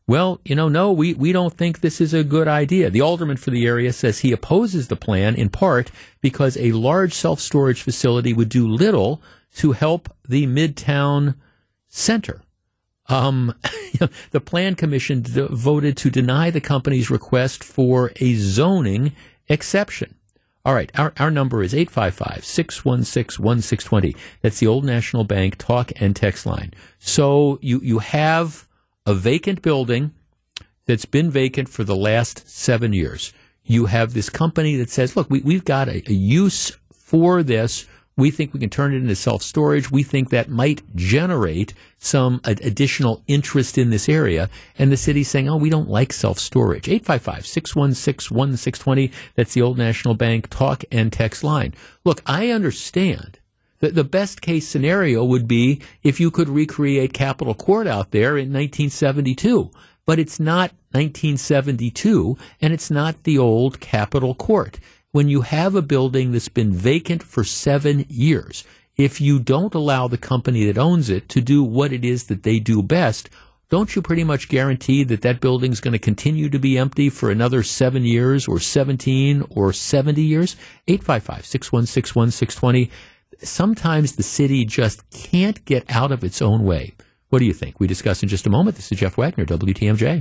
well, no, we don't think this is a good idea. The alderman for the area says he opposes the plan in part because a large self-storage facility would do little to help the Midtown center. The Plan Commission voted to deny the company's request for a zoning exception. All right, our number is 855-616-1620. That's the Old National Bank talk and text line. So you have a vacant building that's been vacant for the last 7 years. You have this company that says, look, we've got a use for this. We think we can turn it into self-storage. We think that might generate some additional interest in this area. And the city's saying, we don't like self-storage. 855-616-1620. That's the Old National Bank talk and text line. Look, I understand that the best case scenario would be if you could recreate Capitol Court out there in 1972. But it's not 1972, and it's not the old Capitol Court. When you have a building that's been vacant for 7 years, if you don't allow the company that owns it to do what it is that they do best, don't you pretty much guarantee that that building's going to continue to be empty for another 7 years or 17 or 70 years? 855-616-1620. Sometimes the city just can't get out of its own way. What do you think? We discuss in just a moment. This is Jeff Wagner, WTMJ.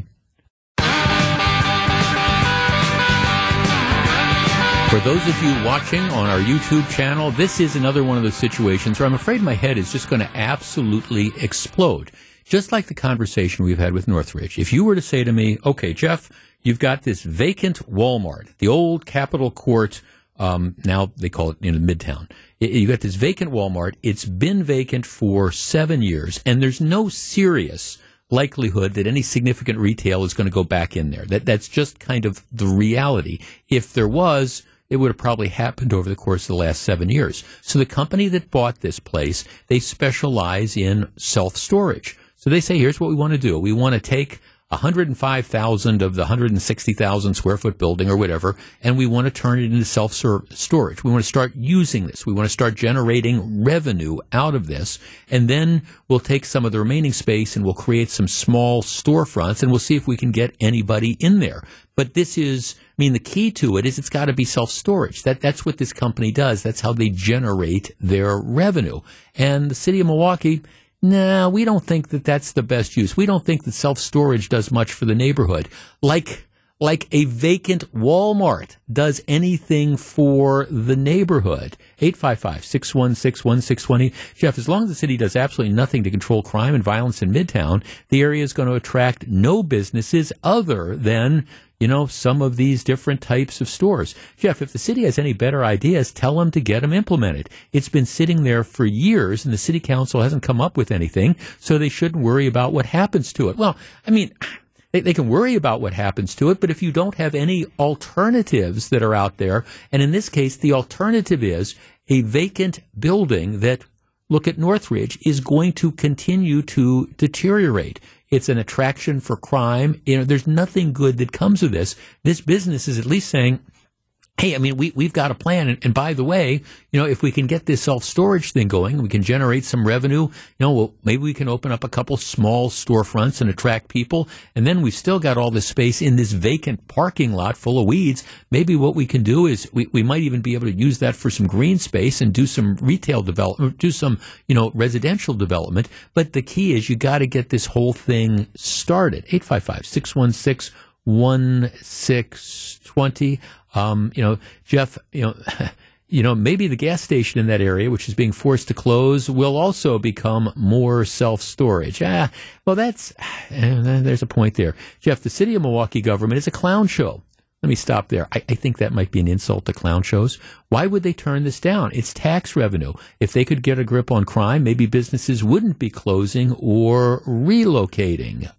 For those of you watching on our YouTube channel, this is another one of those situations where I'm afraid my head is just going to absolutely explode. Just like the conversation we've had with Northridge. If you were to say to me, okay, Jeff, you've got this vacant Walmart, the old Capitol Court, now they call it Midtown. You got this vacant Walmart. It's been vacant for 7 years, and there's no serious likelihood that any significant retail is going to go back in there. That's just kind of the reality. If there was, it would have probably happened over the course of the last 7 years. So the company that bought this place, they specialize in self-storage. So they say, here's what we want to do. We want to take 105,000 of the 160,000 square foot building or whatever, and we want to turn it into self-storage. We want to start using this. We want to start generating revenue out of this, and then we'll take some of the remaining space and we'll create some small storefronts, and we'll see if we can get anybody in there. But this is, the key to it is it's got to be self-storage. That's what this company does. That's how they generate their revenue. And the city of Milwaukee, no, we don't think that that's the best use. We don't think that self-storage does much for the neighborhood. Like a vacant Walmart does anything for the neighborhood. 855-616-1620. Jeff, as long as the city does absolutely nothing to control crime and violence in Midtown, the area is going to attract no businesses other than, some of these different types of stores. Jeff, if the city has any better ideas, tell them to get them implemented. It's been sitting there for years, and the city council hasn't come up with anything, so they shouldn't worry about what happens to it. Well, they can worry about what happens to it, but if you don't have any alternatives that are out there, and in this case, the alternative is a vacant building that, look at Northridge, is going to continue to deteriorate. It's an attraction for crime. There's nothing good that comes of this. This business is at least saying, hey, we've got a plan. And by the way, if we can get this self-storage thing going, we can generate some revenue. Maybe we can open up a couple small storefronts and attract people. And then we've still got all this space in this vacant parking lot full of weeds. Maybe what we can do is we might even be able to use that for some green space and do some retail development, do some, residential development. But the key is you got to get this whole thing started. 855-616-1620. Jeff, maybe the gas station in that area, which is being forced to close, will also become more self-storage. There's a point there. Jeff, the city of Milwaukee government is a clown show. Let me stop there. I think that might be an insult to clown shows. Why would they turn this down? It's tax revenue. If they could get a grip on crime, maybe businesses wouldn't be closing or relocating.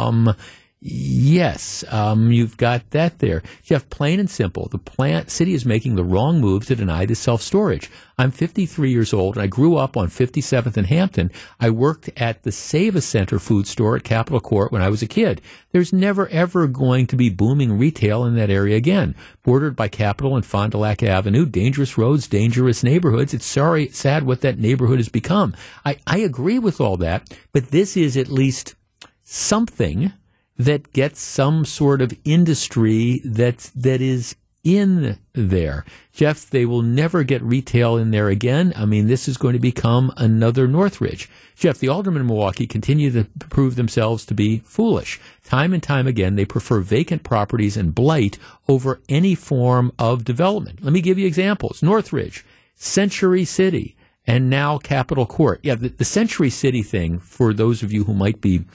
Yes, you've got that there. Jeff, plain and simple, the city is making the wrong move to deny this self-storage. I'm 53 years old, and I grew up on 57th and Hampton. I worked at the Save a Center food store at Capitol Court when I was a kid. There's never, ever going to be booming retail in that area again. Bordered by Capitol and Fond du Lac Avenue, dangerous roads, dangerous neighborhoods. It's sad what that neighborhood has become. I agree with all that, but this is at least something. that gets some sort of industry that is in there. Jeff, they will never get retail in there again. I mean, this is going to become another Northridge. Jeff, the aldermen in Milwaukee continue to prove themselves to be foolish. Time and time again, they prefer vacant properties and blight over any form of development. Let me give you examples. Northridge, Century City, and now Capitol Court. Yeah, the Century City thing, for those of you who might be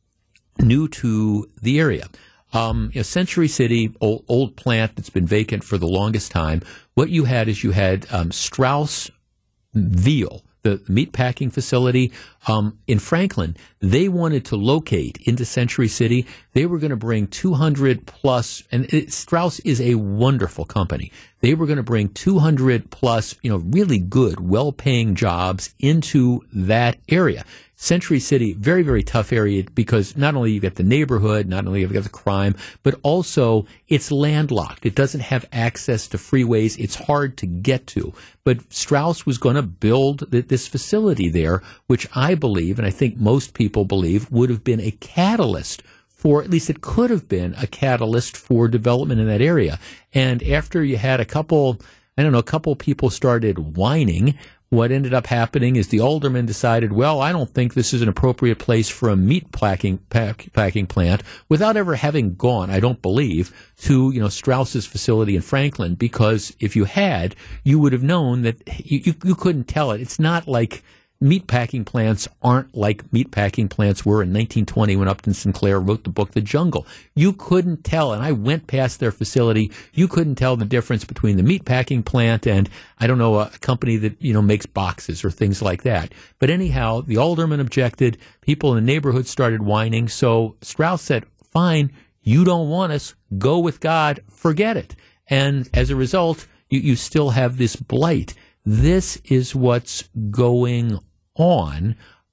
new to the area, Century City, old plant that's been vacant for the longest time. What you had is Strauss Veal, the meatpacking facility in Franklin. They wanted to locate into Century City. They were going to bring 200 plus, and Strauss is a wonderful company. They were going to bring 200 plus, really good, well-paying jobs into that area. Century City, very, very tough area because not only you get the neighborhood, not only you get the crime, but also it's landlocked. It doesn't have access to freeways. It's hard to get to. But Strauss was going to build this facility there, which I believe, and I think most people believe, would have been a catalyst for, at least it could have been a catalyst for development in that area. And after you had a couple people started whining, what ended up happening is the alderman decided, well, I don't think this is an appropriate place for a meat packing plant, without ever having gone, I don't believe, to Strauss's facility in Franklin, because if you had, you would have known that you couldn't tell it. It's not like meatpacking plants aren't like meatpacking plants were in 1920 when Upton Sinclair wrote the book The Jungle. You couldn't tell, and I went past their facility, you couldn't tell the difference between the meatpacking plant and, I don't know, a company that, makes boxes or things like that. But anyhow, the alderman objected, people in the neighborhood started whining, so Strauss said, fine, you don't want us, go with God, forget it. And as a result, you still have this blight. This is what's going on.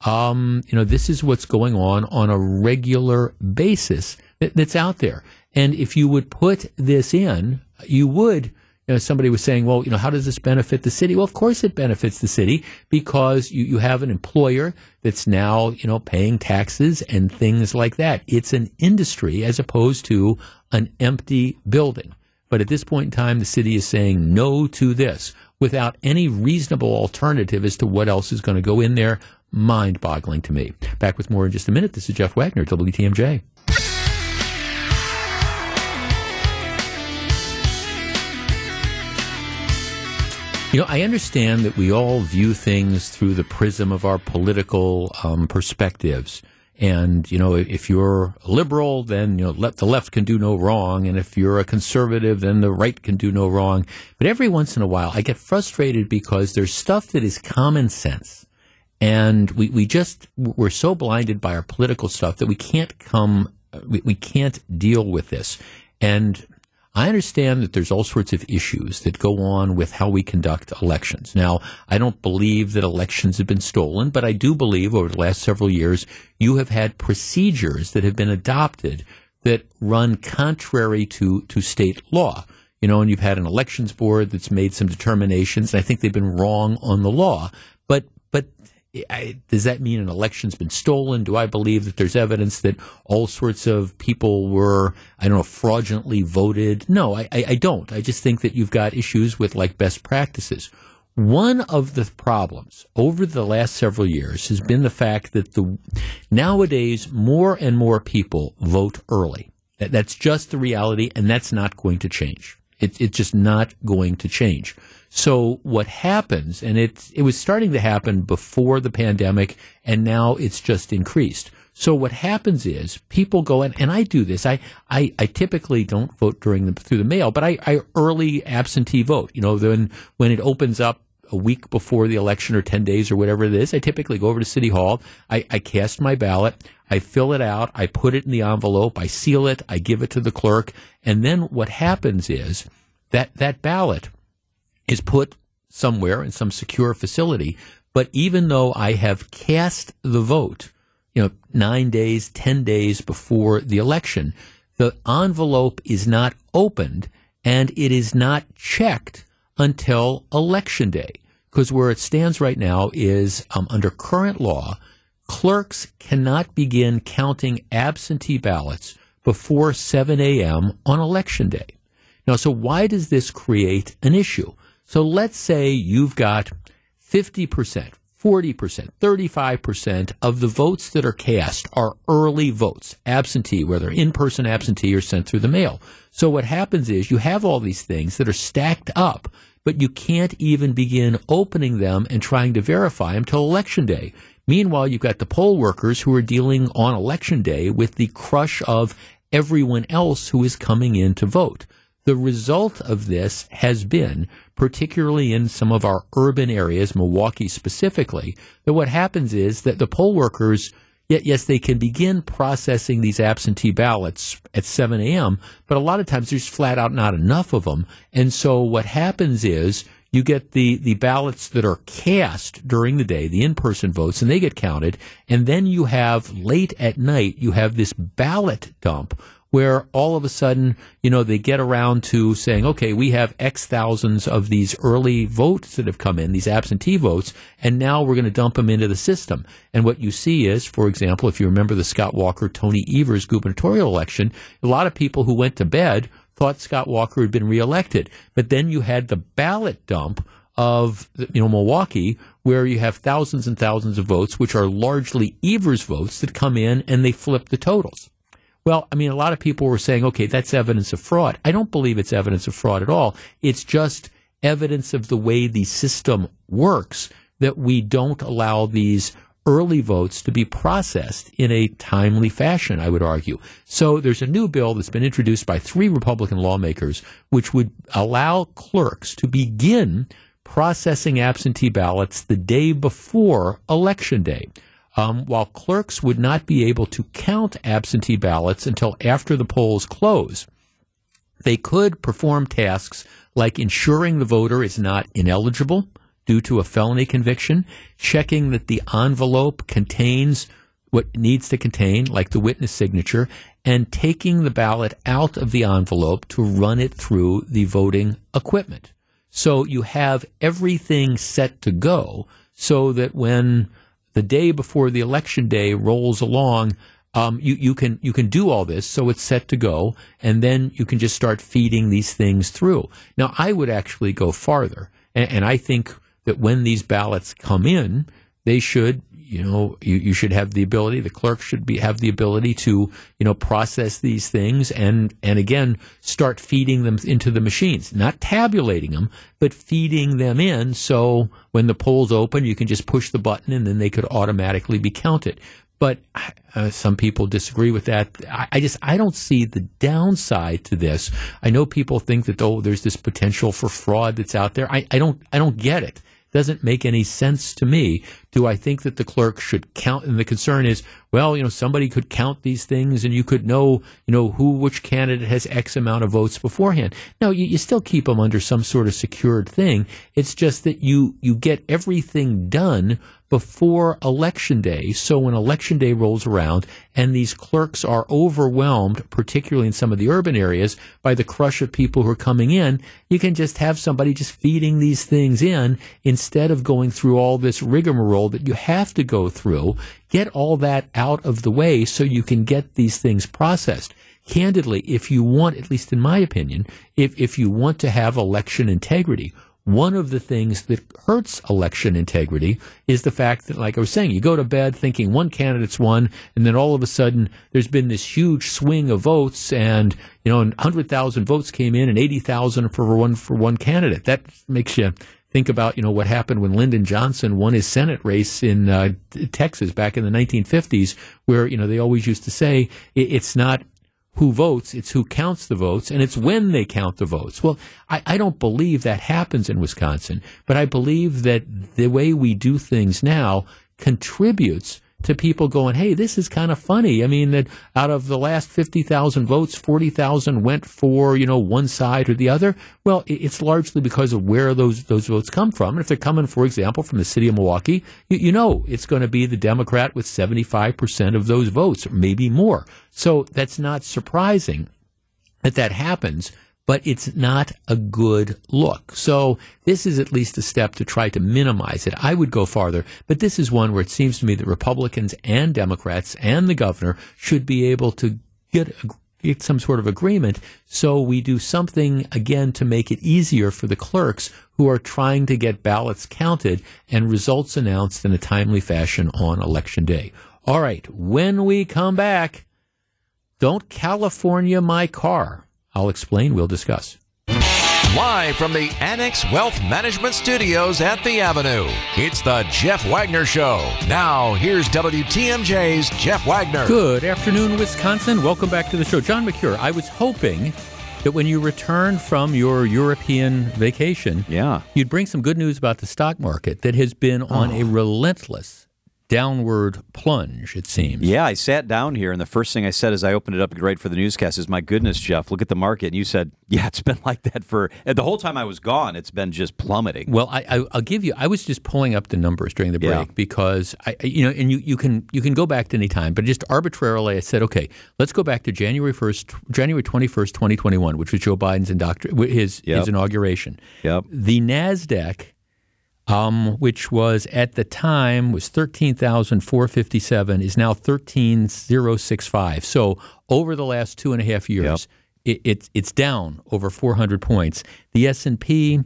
This is what's going on a regular basis that's out there. And if you would put this in, you would, somebody was saying, well, how does this benefit the city? Well, of course it benefits the city because you have an employer that's now, paying taxes and things like that. It's an industry as opposed to an empty building. But at this point in time, the city is saying no to this without any reasonable alternative as to what else is going to go in there. Mind-boggling to me. Back with more in just a minute. This is Jeff Wagner, WTMJ. I understand that we all view things through the prism of our political perspectives. And, if you're a liberal, then, the left can do no wrong. And if you're a conservative, then the right can do no wrong. But every once in a while, I get frustrated because there's stuff that is common sense. And we're so blinded by our political stuff that we can't deal with this. And I understand that there's all sorts of issues that go on with how we conduct elections. Now, I don't believe that elections have been stolen, but I do believe over the last several years you have had procedures that have been adopted that run contrary to state law. And you've had an elections board that's made some determinations, and I think they've been wrong on the law. But does that mean an election's been stolen? Do I believe that there's evidence that all sorts of people were, fraudulently voted? No, I don't. I just think that you've got issues with best practices. One of the problems over the last several years has been the fact that nowadays more and more people vote early. That's just the reality, and that's not going to change. It's just not going to change. So what happens, and it was starting to happen before the pandemic, and now it's just increased. So what happens is people go in, and I do this. I typically don't vote through the mail, but I early absentee vote. Then when it opens up a week before the election or 10 days or whatever it is, I typically go over to City Hall. I cast my ballot. I fill it out. I put it in the envelope. I seal it. I give it to the clerk. And then what happens is that ballot is put somewhere in some secure facility. But even though I have cast the vote, 9 days, 10 days before the election, the envelope is not opened and it is not checked until Election Day. Because where it stands right now is under current law, clerks cannot begin counting absentee ballots before 7 a.m. on Election Day. Now, so why does this create an issue? So let's say you've got 50%, 40%, 35% of the votes that are cast are early votes, absentee, whether in-person absentee or sent through the mail. So what happens is you have all these things that are stacked up, but you can't even begin opening them and trying to verify them till Election Day. Meanwhile, you've got the poll workers who are dealing on Election Day with the crush of everyone else who is coming in to vote. The result of this has been, particularly in some of our urban areas, Milwaukee specifically, that what happens is that the poll workers, yes, they can begin processing these absentee ballots at 7 a.m., but a lot of times there's flat out not enough of them. And so what happens is you get the ballots that are cast during the day, the in-person votes, and they get counted. And then you have, late at night, you have this ballot dump where all of a sudden, they get around to saying, okay, we have X thousands of these early votes that have come in, these absentee votes, and now we're going to dump them into the system. And what you see is, for example, if you remember the Scott Walker, Tony Evers gubernatorial election, a lot of people who went to bed thought Scott Walker had been reelected. But then you had the ballot dump of Milwaukee, where you have thousands and thousands of votes, which are largely Evers votes that come in and they flip the totals. Well, a lot of people were saying, okay, that's evidence of fraud. I don't believe it's evidence of fraud at all. It's just evidence of the way the system works, that we don't allow these early votes to be processed in a timely fashion, I would argue. So there's a new bill that's been introduced by 3 Republican lawmakers, which would allow clerks to begin processing absentee ballots the day before Election Day. While clerks would not be able to count absentee ballots until after the polls close, they could perform tasks like ensuring the voter is not ineligible due to a felony conviction, checking that the envelope contains what it needs to contain, like the witness signature, and taking the ballot out of the envelope to run it through the voting equipment. So you have everything set to go so that when the day before the Election Day rolls along, you can do all this, so it's set to go, and then you can just start feeding these things through. Now, I would actually go farther, and I think that when these ballots come in, they should, you should have the ability, the clerk should have the ability to, process these things and again, start feeding them into the machines, not tabulating them, but feeding them in. So when the polls open, you can just push the button and then they could automatically be counted. But some people disagree with that. I don't see the downside to this. I know people think that, there's this potential for fraud that's out there. I don't get it. Doesn't make any sense to me. Do I think that the clerk should count? And the concern is, somebody could count these things and you could know, which candidate has X amount of votes beforehand. No, you still keep them under some sort of secured thing. It's just that you get everything done before Election Day. So when Election Day rolls around and these clerks are overwhelmed, particularly in some of the urban areas, by the crush of people who are coming in, you can just have somebody just feeding these things in instead of going through all this rigmarole that you have to go through. Get all that out of the way so you can get these things processed. Candidly, if you want, at least in my opinion, if you want to have election integrity, one of the things that hurts election integrity is the fact that, like I was saying, you go to bed thinking one candidate's won, and then all of a sudden there's been this huge swing of votes, and 100,000 votes came in and 80,000 for one candidate. That makes you think about what happened when Lyndon Johnson won his Senate race in Texas back in the 1950s, where they always used to say it's not who votes, it's who counts the votes, and it's when they count the votes. Well, I don't believe that happens in Wisconsin, but I believe that the way we do things now contributes to people going, hey, this is kind of funny. That out of the last 50,000 votes, 40,000 went for, one side or the other. Well, it's largely because of where those votes come from. And if they're coming, for example, from the city of Milwaukee, it's going to be the Democrat with 75% of those votes, or maybe more. So that's not surprising that happens. but it's not a good look. So this is at least a step to try to minimize it. I would go farther, but this is one where it seems to me that Republicans and Democrats and the governor should be able to get some sort of agreement, so we do something, again, to make it easier for the clerks who are trying to get ballots counted and results announced in a timely fashion on Election Day. All right, when we come back, don't California my car. I'll explain. We'll discuss. Live from the Annex Wealth Management Studios at the Avenue, it's the Jeff Wagner Show. Now, here's WTMJ's Jeff Wagner. Good afternoon, Wisconsin. Welcome back to the show. John McCure, I was hoping that when you return from your European vacation, you'd bring some good news about the stock market that has been on a relentless downward plunge, it seems. Yeah, I sat down here, and the first thing I said as I opened it up right for the newscast is, my goodness, Jeff, look at the market. And you said, yeah, it's been like that for the whole time I was gone. It's been just plummeting. Well, I'll give you, I was just pulling up the numbers during the break because, you can go back to any time, but just arbitrarily I said, okay, let's go back to January 21st, 2021, which was Joe Biden's his inauguration. Yep. The NASDAQ, which was at the time was 13,457, is now 13,065. So over the last 2.5 years, it's down over 400 points. The S&P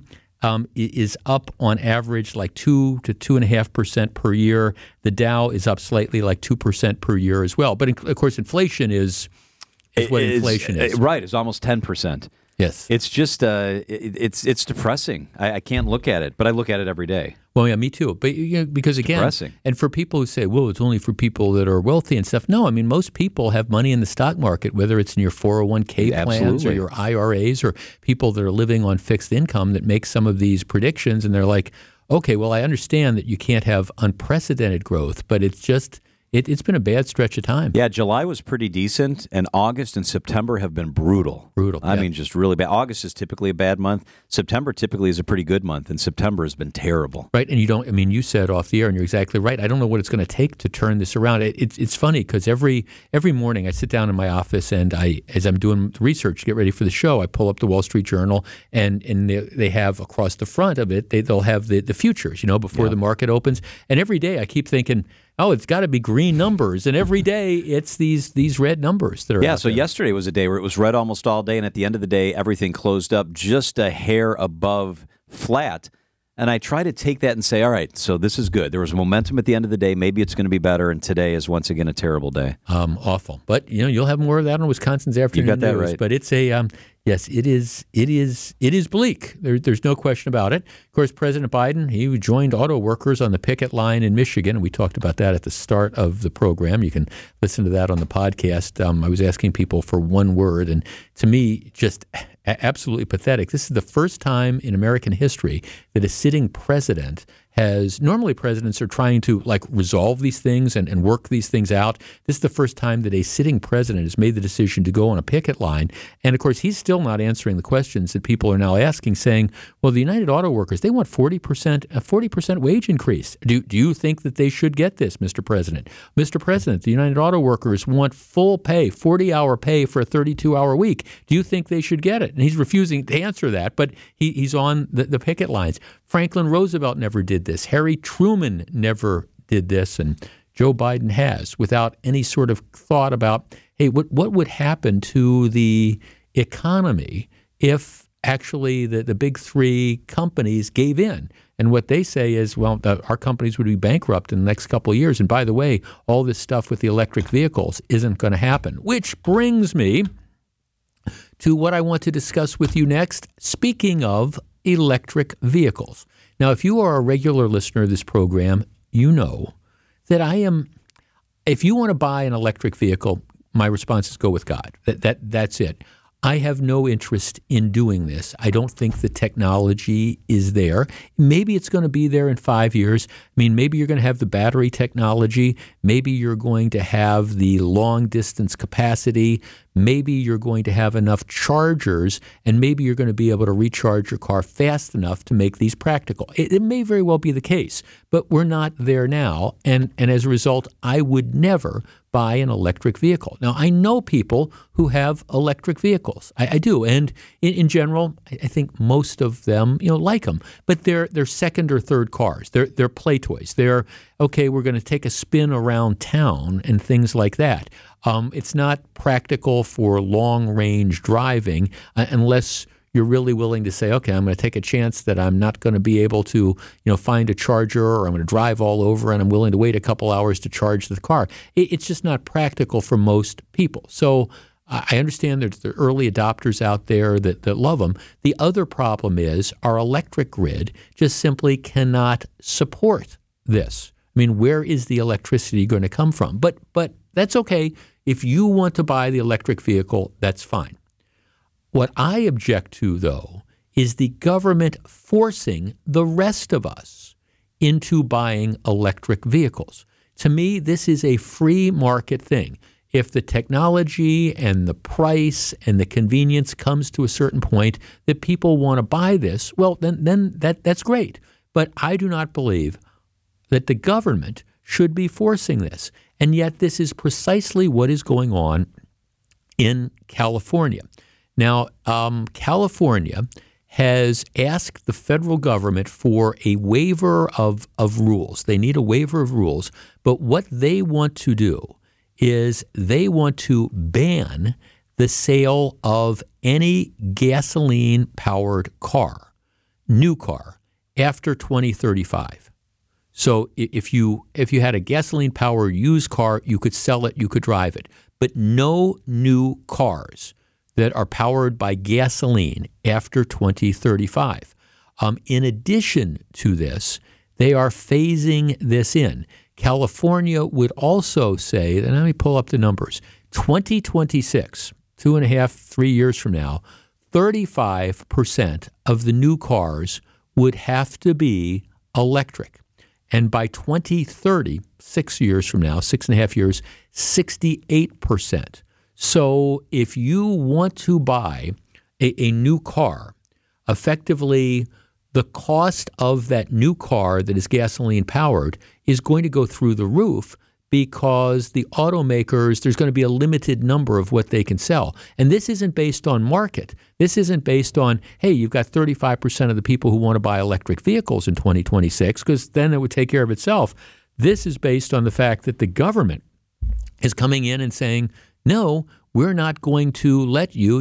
is up on average like 2 to 2.5% per year. The Dow is up slightly like 2% per year as well. But of course, inflation is what inflation is. Right, it's almost 10%. Yes. It's just, it's depressing. I can't look at it, but I look at it every day. Well, yeah, me too. But because again, depressing. And for people who say, well, it's only for people that are wealthy and stuff. No, I mean, most people have money in the stock market, whether it's in your 401k plans or your IRAs or people that are living on fixed income that make some of these predictions. And they're like, okay, well, I understand that you can't have unprecedented growth, but it's just... It's been a bad stretch of time. Yeah, July was pretty decent, and August and September have been brutal. I mean, just really bad. August is typically a bad month. September typically is a pretty good month, and September has been terrible. Right, and you said off the air, and you're exactly right. I don't know what it's going to take to turn this around. It's funny because every morning I sit down in my office, and as I'm doing research to get ready for the show, I pull up the Wall Street Journal, and they have across the front of it, they'll have the futures, before the market opens. And every day I keep thinking, oh, it's got to be green numbers. And every day it's these red numbers that are out so there. Yesterday was a day where it was red almost all day, and at the end of the day, everything closed up just a hair above flat. And I try to take that and say, all right, so this is good. There was momentum at the end of the day. Maybe it's going to be better, and today is once again a terrible day. Awful. But, you'll have more of that on Wisconsin's Afternoon You got that News. right. But it's yes, it is bleak. There's no question about it. Of course, President Biden, he joined auto workers on the picket line in Michigan, and we talked about that at the start of the program. You can listen to that on the podcast. I was asking people for one word, and to me, just absolutely pathetic. This is the first time in American history that a sitting president normally presidents are trying to resolve these things and work these things out. This is the first time that a sitting president has made the decision to go on a picket line. And of course, he's still not answering the questions that people are now asking, saying, well, the United Auto Workers, they want a 40% wage increase. Do you think that they should get this, Mr. President? Mr. President, the United Auto Workers want full pay, 40-hour pay for a 32-hour week. Do you think they should get it? And he's refusing to answer that, but he's on the picket lines. Franklin Roosevelt never did this. Harry Truman never did this, and Joe Biden has, without any sort of thought about, hey, what would happen to the economy if actually the big three companies gave in? And what they say is, well, our companies would be bankrupt in the next couple of years. And by the way, all this stuff with the electric vehicles isn't going to happen. Which brings me to what I want to discuss with you next. Speaking of electric vehicles. Now, if you are a regular listener of this program, you know that if you want to buy an electric vehicle, my response is go with God. That's it. I have no interest in doing this. I don't think the technology is there. Maybe it's going to be there in 5 years. I mean, maybe you're going to have the battery technology. Maybe you're going to have the long-distance capacity. maybe you're going to have enough chargers, and maybe you're going to be able to recharge your car fast enough to make these practical. It may very well be the case, but we're not there now. And as a result, I would never buy an electric vehicle. Now, I know people who have electric vehicles. I do. And in general, I think most of them, like them. But they're second or third cars. They're play toys. They're, okay, we're going to take a spin around town and things like that. It's not practical for long-range driving unless you're really willing to say, okay, I'm going to take a chance that I'm not going to be able to, find a charger, or I'm going to drive all over and I'm willing to wait a couple hours to charge the car. It's just not practical for most people. So I understand there's the early adopters out there that love them. The other problem is our electric grid just simply cannot support this. I mean, where is the electricity going to come from? But that's okay. If you want to buy the electric vehicle, that's fine. What I object to, though, is the government forcing the rest of us into buying electric vehicles. To me, this is a free market thing. If the technology and the price and the convenience comes to a certain point that people want to buy this, well, then that's great. But I do not believe that the government should be forcing this. And yet this is precisely what is going on in California. Now, California has asked the federal government for a waiver of rules. They need a waiver of rules. But what they want to do is they want to ban the sale of any gasoline-powered car, new car, after 2035. So if you had a gasoline-powered used car, you could sell it, you could drive it. But no new cars that are powered by gasoline after 2035. In addition to this, they are phasing this in. California would also say, and let me pull up the numbers, 2026, 2.5, 3 years from now, 35% of the new cars would have to be electric. And by 2030, 6 years from now, 6.5 years, 68%. So if you want to buy a new car, effectively the cost of that new car that is gasoline powered is going to go through the roof because the automakers, there's going to be a limited number of what they can sell. And this isn't based on market. This isn't based on, hey, you've got 35% of the people who want to buy electric vehicles in 2026, because then it would take care of itself. This is based on the fact that the government is coming in and saying, no, we're not going to let you,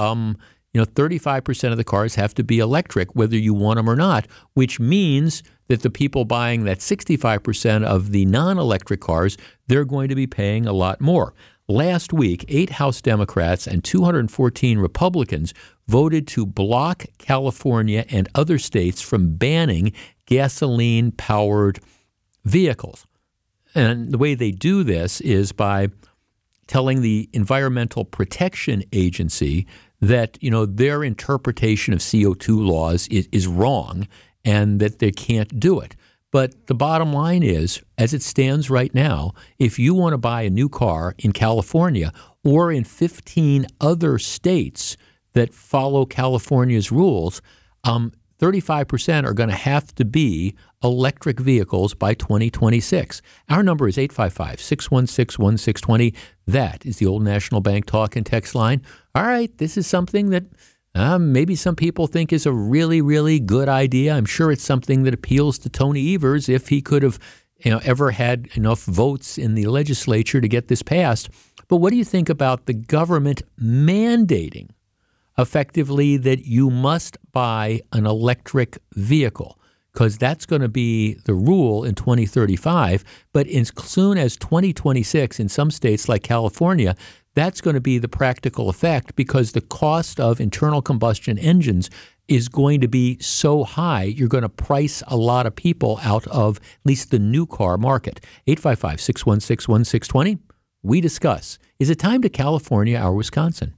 35% of the cars have to be electric, whether you want them or not, which means that the people buying that 65% of the non-electric cars, they're going to be paying a lot more. Last week, 8 House Democrats and 214 Republicans voted to block California and other states from banning gasoline-powered vehicles. And the way they do this is by telling the Environmental Protection Agency that, their interpretation of CO2 laws is wrong and that they can't do it. But the bottom line is, as it stands right now, if you want to buy a new car in California or in 15 other states that follow California's rules, 35% are going to have to be electric vehicles by 2026. Our number is 855-616-1620. That is the Old National Bank talk and text line. All right, this is something that maybe some people think is a really, really good idea. I'm sure it's something that appeals to Tony Evers if he could have ever had enough votes in the legislature to get this passed. But what do you think about the government mandating effectively that you must buy an electric vehicle? Because that's going to be the rule in 2035. But as soon as 2026 in some states like California, that's going to be the practical effect because the cost of internal combustion engines is going to be so high, you're going to price a lot of people out of at least the new car market. 855-616-1620. We discuss, is it time to California or Wisconsin?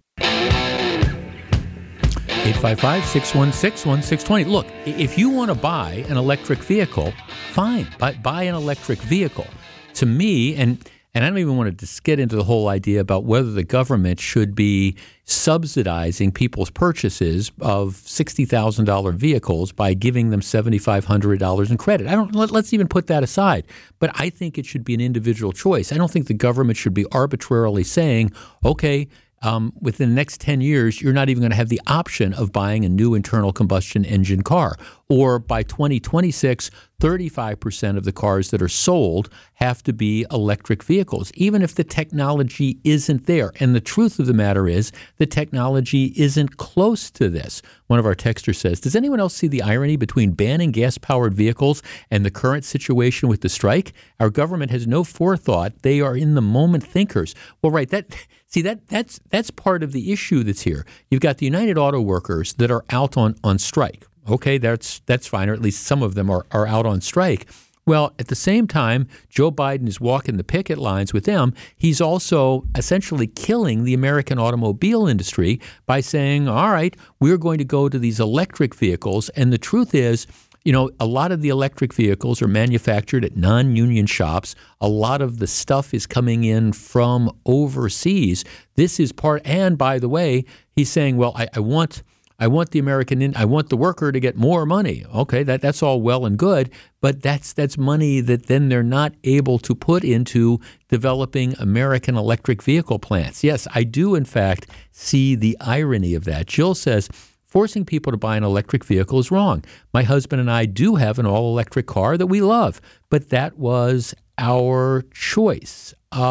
855-616-1620. Look, if you want to buy an electric vehicle, fine. Buy an electric vehicle. To me, and And I don't even want to get into the whole idea about whether the government should be subsidizing people's purchases of $60,000 vehicles by giving them $7,500 in credit. Let's even put that aside. But I think it should be an individual choice. I don't think the government should be arbitrarily saying, okay, within the next 10 years, you're not even going to have the option of buying a new internal combustion engine car. Or by 2026, 35% of the cars that are sold have to be electric vehicles, even if the technology isn't there. And the truth of the matter is the technology isn't close to this. One of our texters says, does anyone else see the irony between banning gas-powered vehicles and the current situation with the strike? Our government has no forethought. They are in the moment thinkers. Well, right, that's part of the issue that's here. You've got the United Auto Workers that are out on strike. Okay, that's fine, or at least some of them are out on strike. Well, at the same time, Joe Biden is walking the picket lines with them. He's also essentially killing the American automobile industry by saying, all right, we're going to go to these electric vehicles. And the truth is, a lot of the electric vehicles are manufactured at non-union shops. A lot of the stuff is coming in from overseas. This is part, and by the way, he's saying, well, I want the worker to get more money. Okay, that's all well and good, but that's money that then they're not able to put into developing American electric vehicle plants. Yes, I do in fact see the irony of that. Jill says, forcing people to buy an electric vehicle is wrong. My husband and I do have an all-electric car that we love, but that was our choice.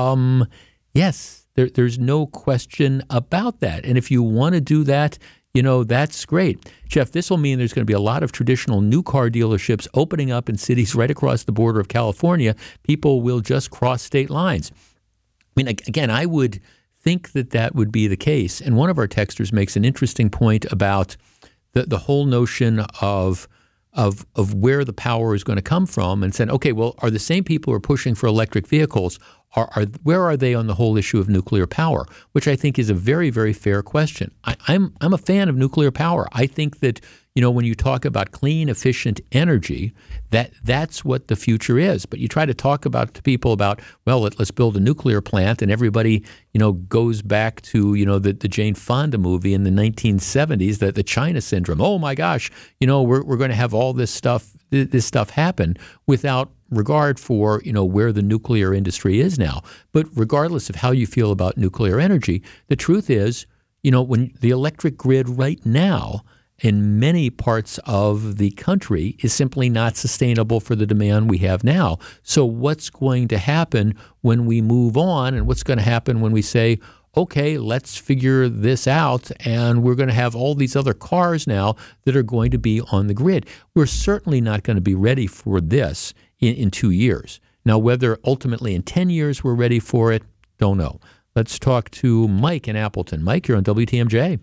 Yes, there's no question about that. And if you want to do that, that's great. Jeff, this will mean there's going to be a lot of traditional new car dealerships opening up in cities right across the border of California. People will just cross state lines. I mean, again, I would think that would be the case. And one of our texters makes an interesting point about the whole notion of where the power is going to come from, and said, okay, well, are the same people who are pushing for electric vehicles, where are they on the whole issue of nuclear power? Which I think is a very, very fair question. I'm a fan of nuclear power. I think that when you talk about clean, efficient energy, that's what the future is. But you try to talk to people about, well, let's build a nuclear plant, and everybody goes back to the Jane Fonda movie in the 1970s, the China syndrome. Oh my gosh, we're going to have all this stuff happen without regard for where the nuclear industry is now. But regardless of how you feel about nuclear energy, the truth is, when the electric grid right now in many parts of the country is simply not sustainable for the demand we have now. So what's going to happen when we move on, and what's going to happen when we say, okay, let's figure this out, and we're going to have all these other cars now that are going to be on the grid? We're certainly not going to be ready for this in 2 years. Now, whether ultimately in 10 years we're ready for it, don't know. Let's talk to Mike in Appleton. Mike, you're on WTMJ.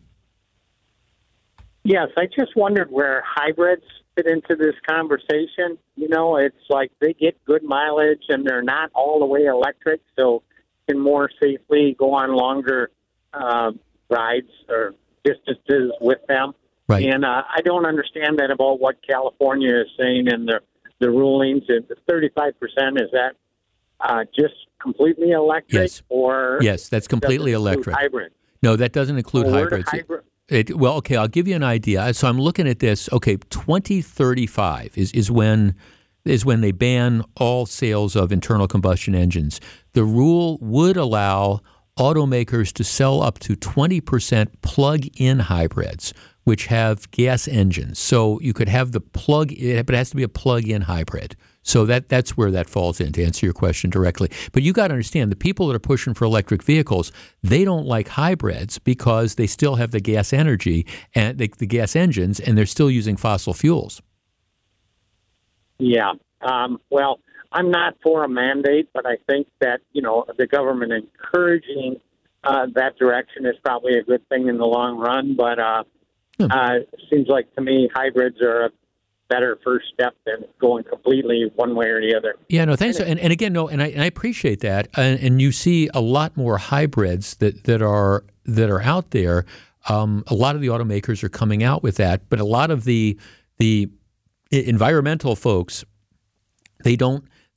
Yes, I just wondered where hybrids fit into this conversation. It's like they get good mileage and they're not all the way electric, so can more safely go on longer rides or distances with them. Right. And I don't understand that about what California is saying in the rulings. If 35%, is that just completely electric? Yes. Or yes, that's completely electric. Hybrid? No, that doesn't include hybrids. Well, okay, I'll give you an idea. So I'm looking at this. Okay, 2035 is when they ban all sales of internal combustion engines. The rule would allow automakers to sell up to 20% plug-in hybrids, which have gas engines. So you could have but it has to be a plug-in hybrid. So that's where that falls in, to answer your question directly. But you got to understand, the people that are pushing for electric vehicles, they don't like hybrids because they still have the gas energy and the gas engines, and they're still using fossil fuels. Yeah. Well, I'm not for a mandate, but I think that, the government encouraging that direction is probably a good thing in the long run. But it seems like to me hybrids are a better first step than going completely one way or the other. Yeah, no, thanks. And again, no, and I appreciate that. And you see a lot more hybrids that are out there. A lot of the automakers are coming out with that, but a lot of the environmental folks, they don't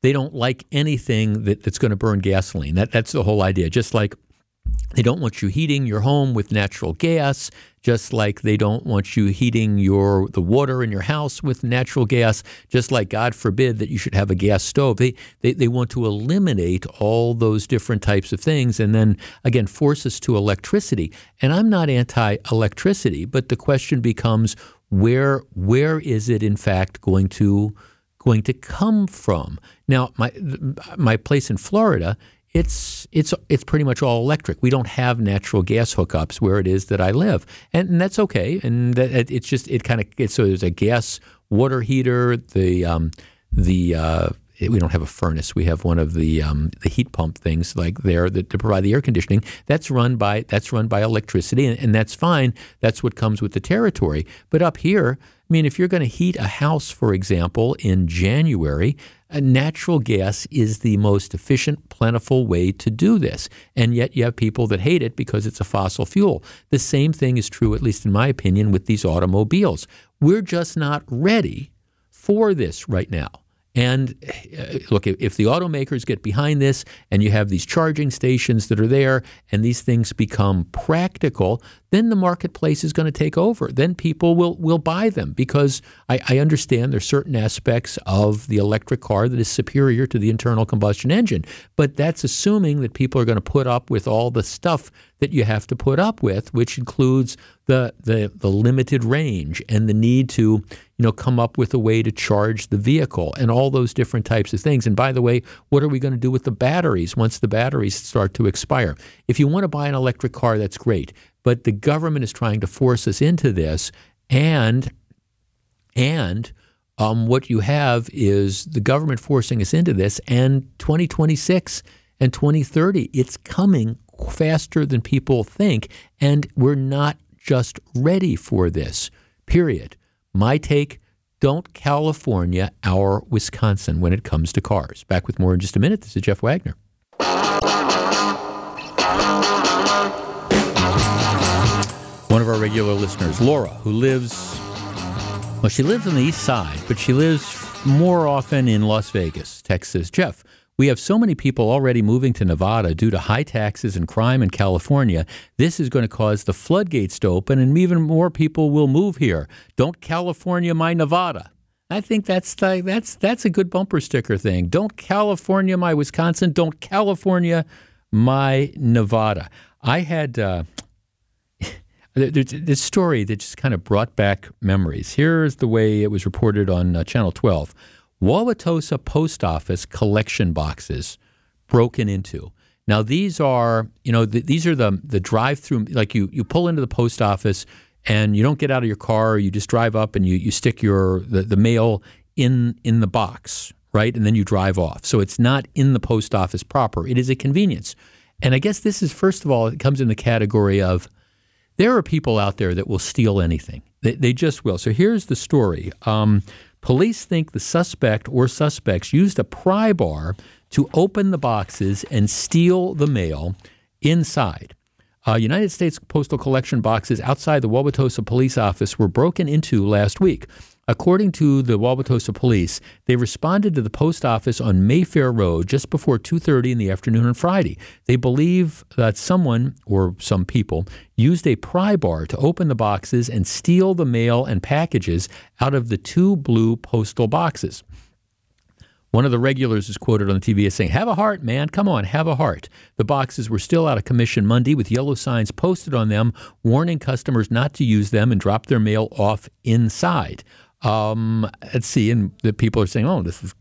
they don't like anything that's going to burn gasoline. That's the whole idea. Just like they don't want you heating your home with natural gas, just like they don't want you heating the water in your house with natural gas, just like, God forbid, that you should have a gas stove. They want to eliminate all those different types of things and then, again, force us to electricity. And I'm not anti-electricity, but the question becomes, where is it, in fact, going to come from? Now, my place in Florida, it's pretty much all electric. We don't have natural gas hookups where it is that I live, and that's okay. And so there's a gas water heater. We don't have a furnace. We have one of the heat pump things like there to provide the air conditioning. That's run by electricity, and that's fine. That's what comes with the territory. But up here, I mean, if you're going to heat a house, for example, in January, natural gas is the most efficient, plentiful way to do this. And yet you have people that hate it because it's a fossil fuel. The same thing is true, at least in my opinion, with these automobiles. We're just not ready for this right now. And look, if the automakers get behind this and you have these charging stations that are there and these things become practical, then the marketplace is going to take over. Then people will buy them because I understand there's certain aspects of the electric car that is superior to the internal combustion engine. But that's assuming that people are going to put up with all the stuff that you have to put up with, which includes the limited range and the need to come up with a way to charge the vehicle and all those different types of things. And by the way, what are we going to do with the batteries once the batteries start to expire? If you want to buy an electric car, that's great. But the government is trying to force us into this, and what you have is the government forcing us into this, and 2026 and 2030, it's coming faster than people think, and we're not just ready for this, period. My take, don't California our Wisconsin when it comes to cars. Back with more in just a minute. This is Jeff Wagner. One of our regular listeners, Laura, who she lives on the east side, but she lives more often in Las Vegas, Texas. Jeff, we have so many people already moving to Nevada due to high taxes and crime in California. This is going to cause the floodgates to open, and even more people will move here. Don't California my Nevada. I think that's a good bumper sticker thing. Don't California my Wisconsin. Don't California my Nevada. I had this story that just kind of brought back memories. Here's the way it was reported on Channel 12. Wauwatosa post office collection boxes broken into. Now these are, these are the drive-through. Like you pull into the post office and you don't get out of your car. You just drive up and you stick the mail in the box, right? And then you drive off. So it's not in the post office proper. It is a convenience. And I guess this is, first of all, it comes in the category of there are people out there that will steal anything. They just will. So here's the story. Police think the suspect or suspects used a pry bar to open the boxes and steal the mail inside. United States Postal Collection boxes outside the Wauwatosa Police Office were broken into last week. According to the Wauwatosa Police, they responded to the post office on Mayfair Road just before 2:30 in the afternoon on Friday. They believe that someone or some people used a pry bar to open the boxes and steal the mail and packages out of the two blue postal boxes. One of the regulars is quoted on the TV as saying, "Have a heart, man. Come on, have a heart." The boxes were still out of commission Monday with yellow signs posted on them warning customers not to use them and drop their mail off inside. Let's see, and the people are saying, this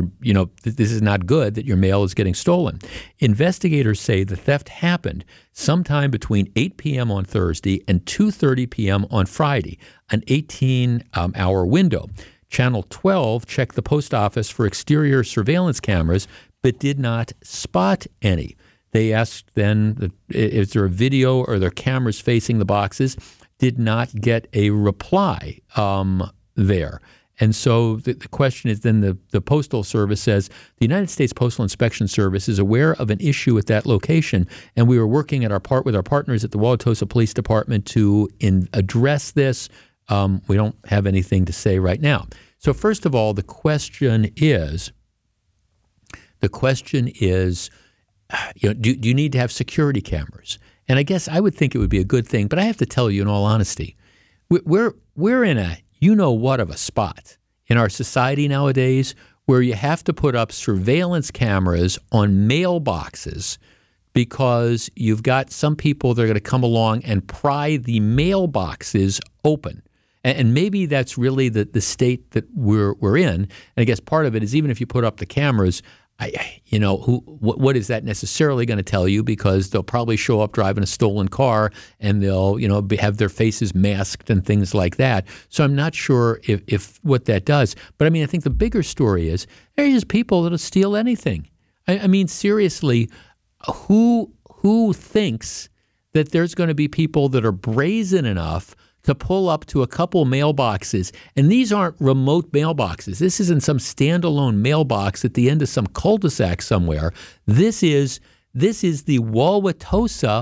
is not good that your mail is getting stolen. Investigators say the theft happened sometime between 8 p.m. on Thursday and 2:30 p.m. on Friday, an 18-hour window. Channel 12 checked the post office for exterior surveillance cameras, but did not spot any. They asked then, is there a video or are there cameras facing the boxes? Did not get a reply there. And so the question is then the Postal Service says the United States Postal Inspection Service is aware of an issue at that location, and we are working with our partners at the Wauwatosa Police Department to address this. We don't have anything to say right now. So first of all, the question is, The question is, do you need to have security cameras? And I guess I would think it would be a good thing, but I have to tell you in all honesty, we're in a you-know-what of a spot in our society nowadays where you have to put up surveillance cameras on mailboxes because you've got some people that are going to come along and pry the mailboxes open. And maybe that's really the state that we're in. And I guess part of it is even if you put up the cameras, what is that necessarily going to tell you? Because they'll probably show up driving a stolen car and they'll, have their faces masked and things like that. So I'm not sure if what that does. But I mean, I think the bigger story is there's just people that'll steal anything. I mean, seriously, who thinks that there's going to be people that are brazen enough to pull up to a couple mailboxes? And these aren't remote mailboxes. This isn't some standalone mailbox at the end of some cul-de-sac somewhere. This is the Wauwatosa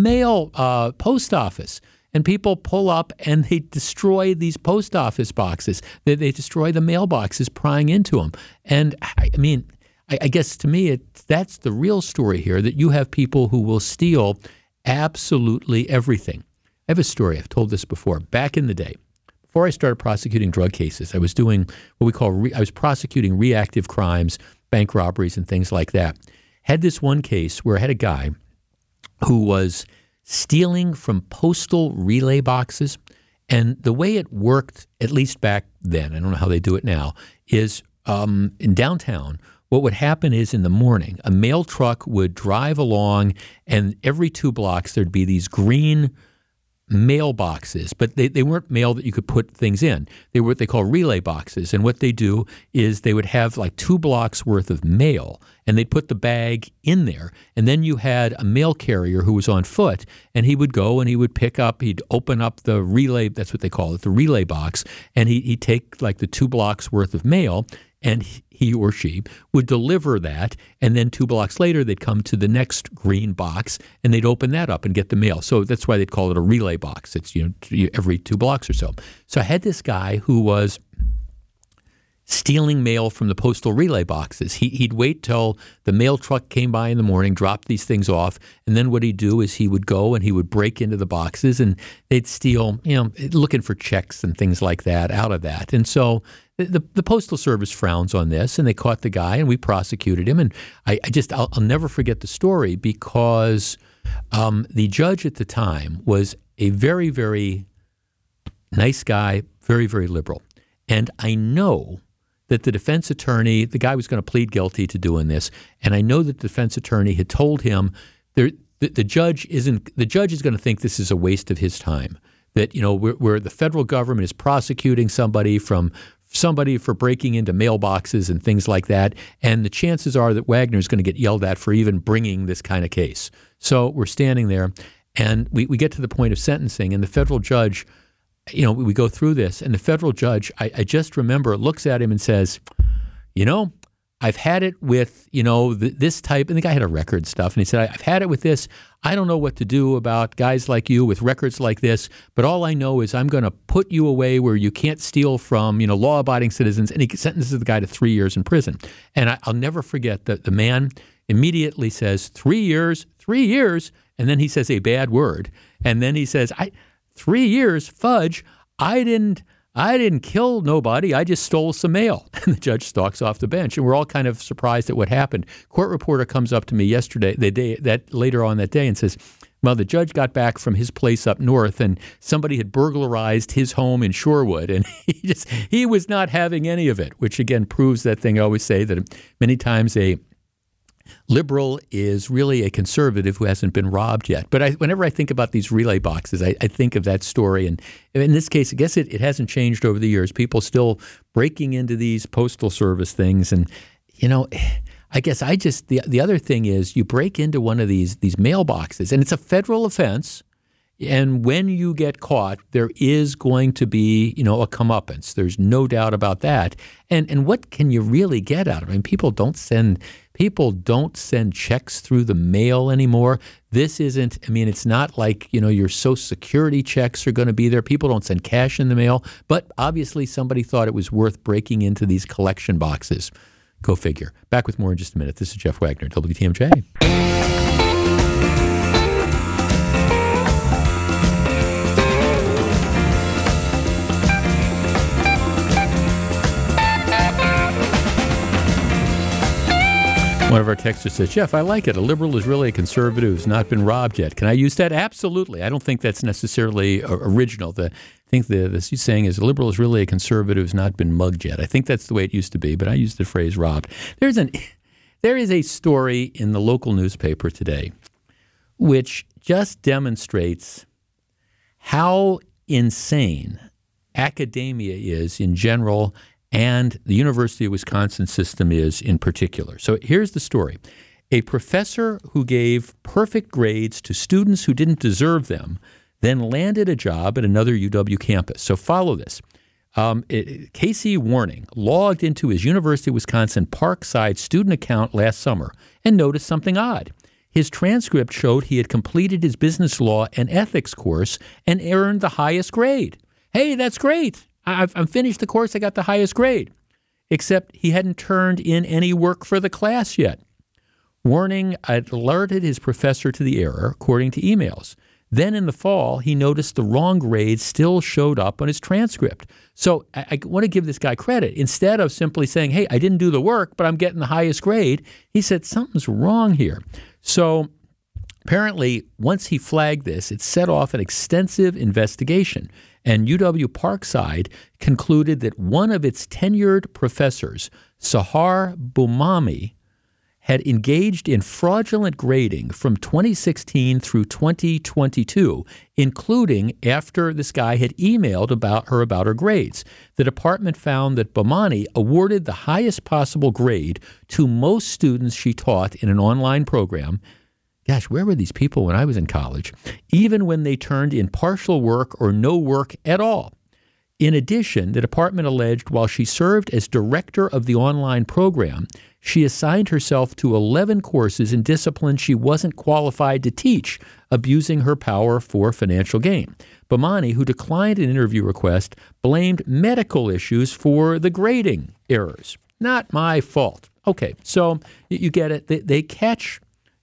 post office. And people pull up and they destroy these post office boxes. They destroy the mailboxes prying into them. And I mean, I guess to me, that's the real story here, that you have people who will steal absolutely everything. I have a story. I've told this before. Back in the day, before I started prosecuting drug cases, I was doing what we call I was prosecuting reactive crimes, bank robberies, and things like that. Had this one case where I had a guy who was stealing from postal relay boxes. And the way it worked, at least back then, I don't know how they do it now, is in downtown, what would happen is in the morning, a mail truck would drive along, and every 2 blocks there'd be these green mailboxes, but they weren't mail that you could put things in. They were what they call relay boxes. And what they do is they would have like 2 blocks worth of mail, and they'd put the bag in there. And then you had a mail carrier who was on foot, and he would go and he would he'd open up the relay, that's what they call it, the relay box, and he'd take like the 2 blocks worth of mail, and he or she would deliver that, and then 2 blocks later they'd come to the next green box and they'd open that up and get the mail. So that's why they'd call it a relay box. It's every 2 blocks or so. So I had this guy who was stealing mail from the postal relay boxes. He'd wait till the mail truck came by in the morning, dropped these things off, and then what he'd do is he would go and he would break into the boxes and they'd steal, looking for checks and things like that out of that. And so the Postal Service frowns on this, and they caught the guy, and we prosecuted him. And I'll never forget the story because the judge at the time was a very, very nice guy, very, very liberal. And I know that the defense attorney, the guy was going to plead guilty to doing this, and I know that the defense attorney had told him the judge is going to think this is a waste of his time. That where the federal government is prosecuting somebody for breaking into mailboxes and things like that, and the chances are that Wagner is going to get yelled at for even bringing this kind of case. So we're standing there, and we get to the point of sentencing, and the federal judge, we go through this, and the federal judge, I just remember, looks at him and says, I've had it with, this type, and the guy had a record stuff, and he said, I've had it with this. I don't know what to do about guys like you with records like this, but all I know is I'm going to put you away where you can't steal from, law-abiding citizens, and he sentences the guy to 3 years in prison. And I'll never forget that the man immediately says, 3 years, and then he says a bad word, and then he says, 3 years, fudge, I didn't kill nobody. I just stole some mail. And the judge stalks off the bench. And we're all kind of surprised at what happened. Court reporter comes up to me later on that day and says, well, the judge got back from his place up north and somebody had burglarized his home in Shorewood. And he was not having any of it, which again proves that thing I always say that many times a liberal is really a conservative who hasn't been robbed yet. But whenever I think about these relay boxes, I think of that story. And in this case, I guess it hasn't changed over the years. People still breaking into these postal service things. And, I guess the other thing is you break into one of these mailboxes, and it's a federal offense. And when you get caught, there is going to be, a comeuppance. There's no doubt about that. And what can you really get out of it? I mean, people don't send checks through the mail anymore. This isn't, it's not like, your Social Security checks are going to be there. People don't send cash in the mail. But obviously somebody thought it was worth breaking into these collection boxes. Go figure. Back with more in just a minute. This is Jeff Wagner, WTMJ. One of our texters says, Jeff, I like it. A liberal is really a conservative who's not been robbed yet. Can I use that? Absolutely. I don't think that's necessarily original. I think the saying is a liberal is really a conservative who's not been mugged yet. I think that's the way it used to be, but I used the phrase robbed. There is a story in the local newspaper today which just demonstrates how insane academia is in general and the University of Wisconsin system is in particular. So here's the story. A professor who gave perfect grades to students who didn't deserve them then landed a job at another UW campus. So follow this. Casey Warning logged into his University of Wisconsin Parkside student account last summer and noticed something odd. His transcript showed he had completed his business law and ethics course and earned the highest grade. Hey, that's great. I've finished the course. I got the highest grade. Except he hadn't turned in any work for the class yet. Warning alerted his professor to the error, according to emails. Then in the fall, he noticed the wrong grade still showed up on his transcript. So I want to give this guy credit. Instead of simply saying, hey, I didn't do the work, but I'm getting the highest grade, he said something's wrong here. So apparently, once he flagged this, it set off an extensive investigation. And UW Parkside concluded that one of its tenured professors, Sahar Boumami, had engaged in fraudulent grading from 2016 through 2022, including after this guy had emailed about her grades. The department found that Boumami awarded the highest possible grade to most students she taught in an online program. Gosh, where were these people when I was in college? Even when they turned in partial work or no work at all. In addition, the department alleged while she served as director of the online program, she assigned herself to 11 courses in disciplines she wasn't qualified to teach, abusing her power for financial gain. Boumami, who declined an interview request, blamed medical issues for the grading errors. Not my fault. Okay, so you get it. They catch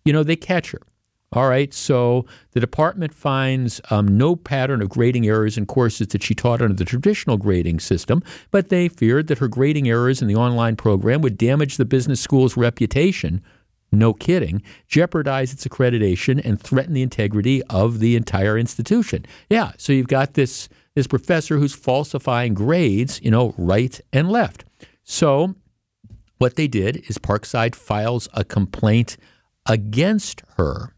her. All right, so the department finds no pattern of grading errors in courses that she taught under the traditional grading system, but they feared that her grading errors in the online program would damage the business school's reputation, no kidding, jeopardize its accreditation, and threaten the integrity of the entire institution. Yeah, so you've got this professor who's falsifying grades, right and left. So what they did is Parkside files a complaint against her.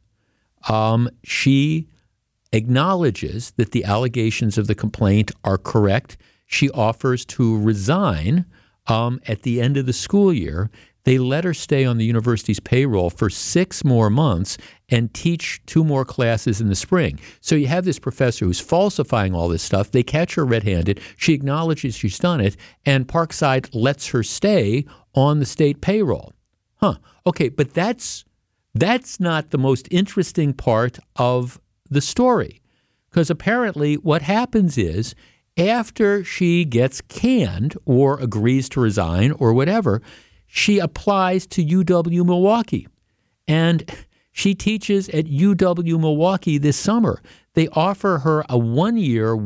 She acknowledges that the allegations of the complaint are correct. She offers to resign at the end of the school year. They let her stay on the university's payroll for 6 more months and teach 2 more classes in the spring. So you have this professor who's falsifying all this stuff. They catch her red-handed. She acknowledges she's done it, and Parkside lets her stay on the state payroll. Okay, but that's not the most interesting part of the story, because apparently what happens is after she gets canned or agrees to resign or whatever, she applies to UW Milwaukee, and she teaches at UW Milwaukee this summer. They offer her a 1-year,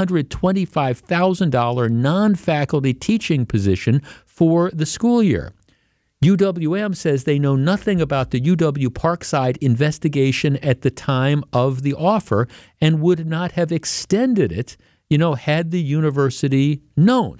$125,000 non-faculty teaching position for the school year. UWM says they know nothing about the UW Parkside investigation at the time of the offer and would not have extended it, had the university known.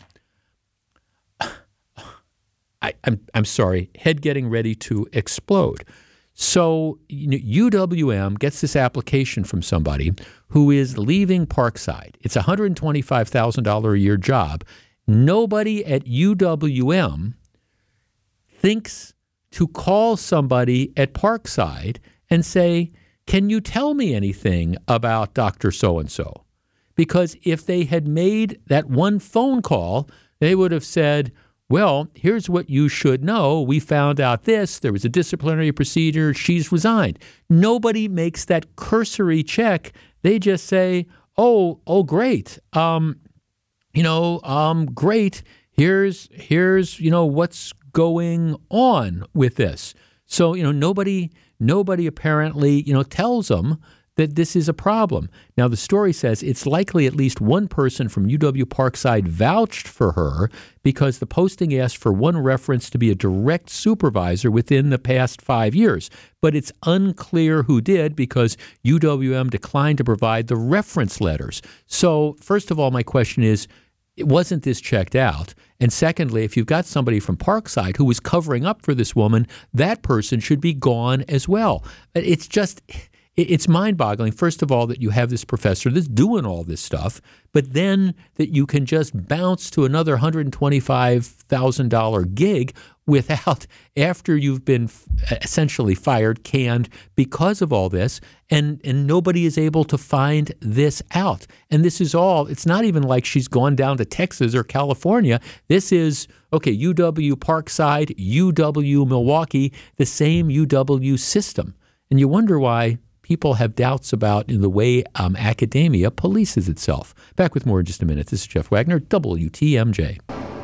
I'm sorry, head getting ready to explode. So UWM gets this application from somebody who is leaving Parkside. It's a $125,000 a year job. Nobody at UWM thinks to call somebody at Parkside and say, can you tell me anything about Dr. So-and-so? Because if they had made that one phone call, they would have said, well, here's what you should know. We found out this. There was a disciplinary procedure. She's resigned. Nobody makes that cursory check. They just say, oh, great. Great. Here's what's going on with this. So, nobody apparently, tells them that this is a problem. Now, the story says it's likely at least one person from UW Parkside vouched for her because the posting asked for one reference to be a direct supervisor within the past 5 years. But it's unclear who did because UWM declined to provide the reference letters. So, first of all, my question is, wasn't this checked out? And secondly, if you've got somebody from Parkside who was covering up for this woman, that person should be gone as well. It's mind-boggling, first of all, that you have this professor that's doing all this stuff, but then that you can just bounce to another $125,000 gig after you've been essentially fired, canned because of all this, and nobody is able to find this out. And this is all, it's not even like she's gone down to Texas or California. This is, UW Parkside, UW Milwaukee, the same UW system. And you wonder why people have doubts about the way academia polices itself. Back with more in just a minute. This is Jeff Wagner, WTMJ.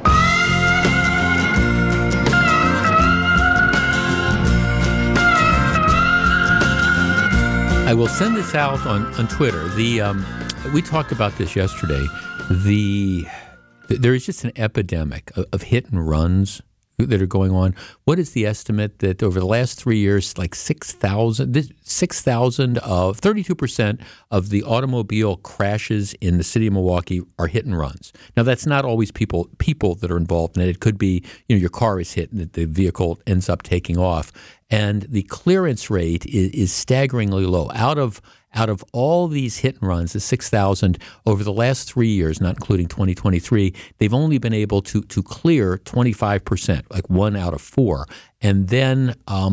I will send this out on Twitter. We talked about this yesterday. There is just an epidemic of hit and runs that are going on. What is the estimate that over the last 3 years, like 32% of the automobile crashes in the city of Milwaukee are hit and runs. Now, that's not always people that are involved in it. It could be, your car is hit and the vehicle ends up taking off. And the clearance rate is staggeringly low. Out of all these hit and runs, the 6,000 over the last 3 years, not including 2023, they've only been able to clear 25%, like 1 out of 4. And then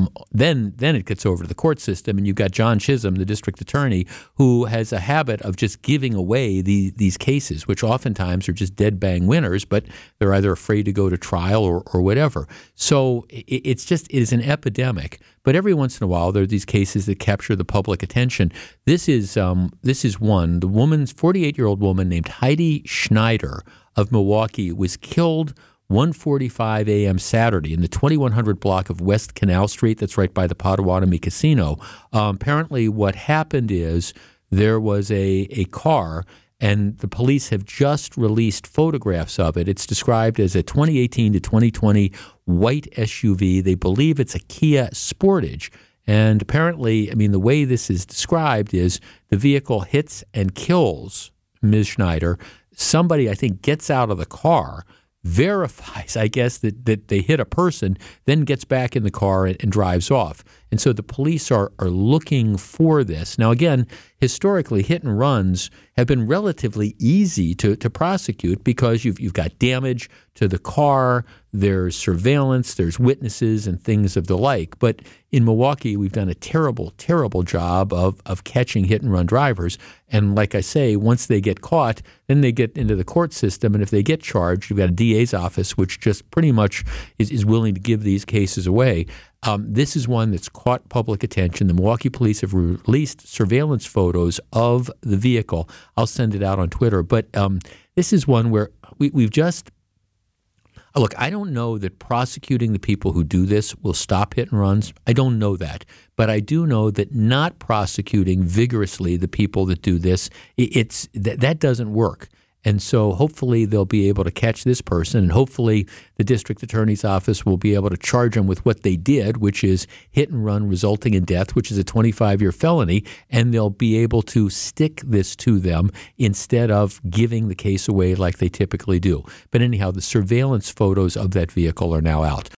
it gets over to the court system, and you've got John Chisholm, the district attorney, who has a habit of just giving away these cases, which oftentimes are just dead bang winners, but they're either afraid to go to trial or whatever. So it is an epidemic. But every once in a while, there are these cases that capture the public attention. This is one. The 48-year-old woman named Heidi Schneider of Milwaukee was killed 1:45 a.m. Saturday in the 2100 block of West Canal Street. That's right by the Potawatomi Casino. Apparently what happened is there was a car, and the police have just released photographs of it. It's described as a 2018 to 2020 white SUV. They believe it's a Kia Sportage. And apparently, the way this is described is the vehicle hits and kills Ms. Schneider. Somebody, I think, gets out of the car, verifies, I guess, that they hit a person, then gets back in the car and drives off. And so the police are looking for this. Now, again, historically, hit and runs have been relatively easy to prosecute because you've got damage to the car, there's surveillance, there's witnesses and things of the like. But in Milwaukee, we've done a terrible, terrible job of catching hit and run drivers. And like I say, once they get caught, then they get into the court system. And if they get charged, you've got a DA's office, which just pretty much is willing to give these cases away. This is one that's caught public attention. The Milwaukee police have released surveillance photos of the vehicle. I'll send it out on Twitter. But this is one where we've just – look, I don't know that prosecuting the people who do this will stop hit and runs. I don't know that. But I do know that not prosecuting vigorously the people that do this, that doesn't work. And so hopefully they'll be able to catch this person, and hopefully the district attorney's office will be able to charge them with what they did, which is hit and run resulting in death, which is a 25-year felony, and they'll be able to stick this to them instead of giving the case away like they typically do. But anyhow, the surveillance photos of that vehicle are now out.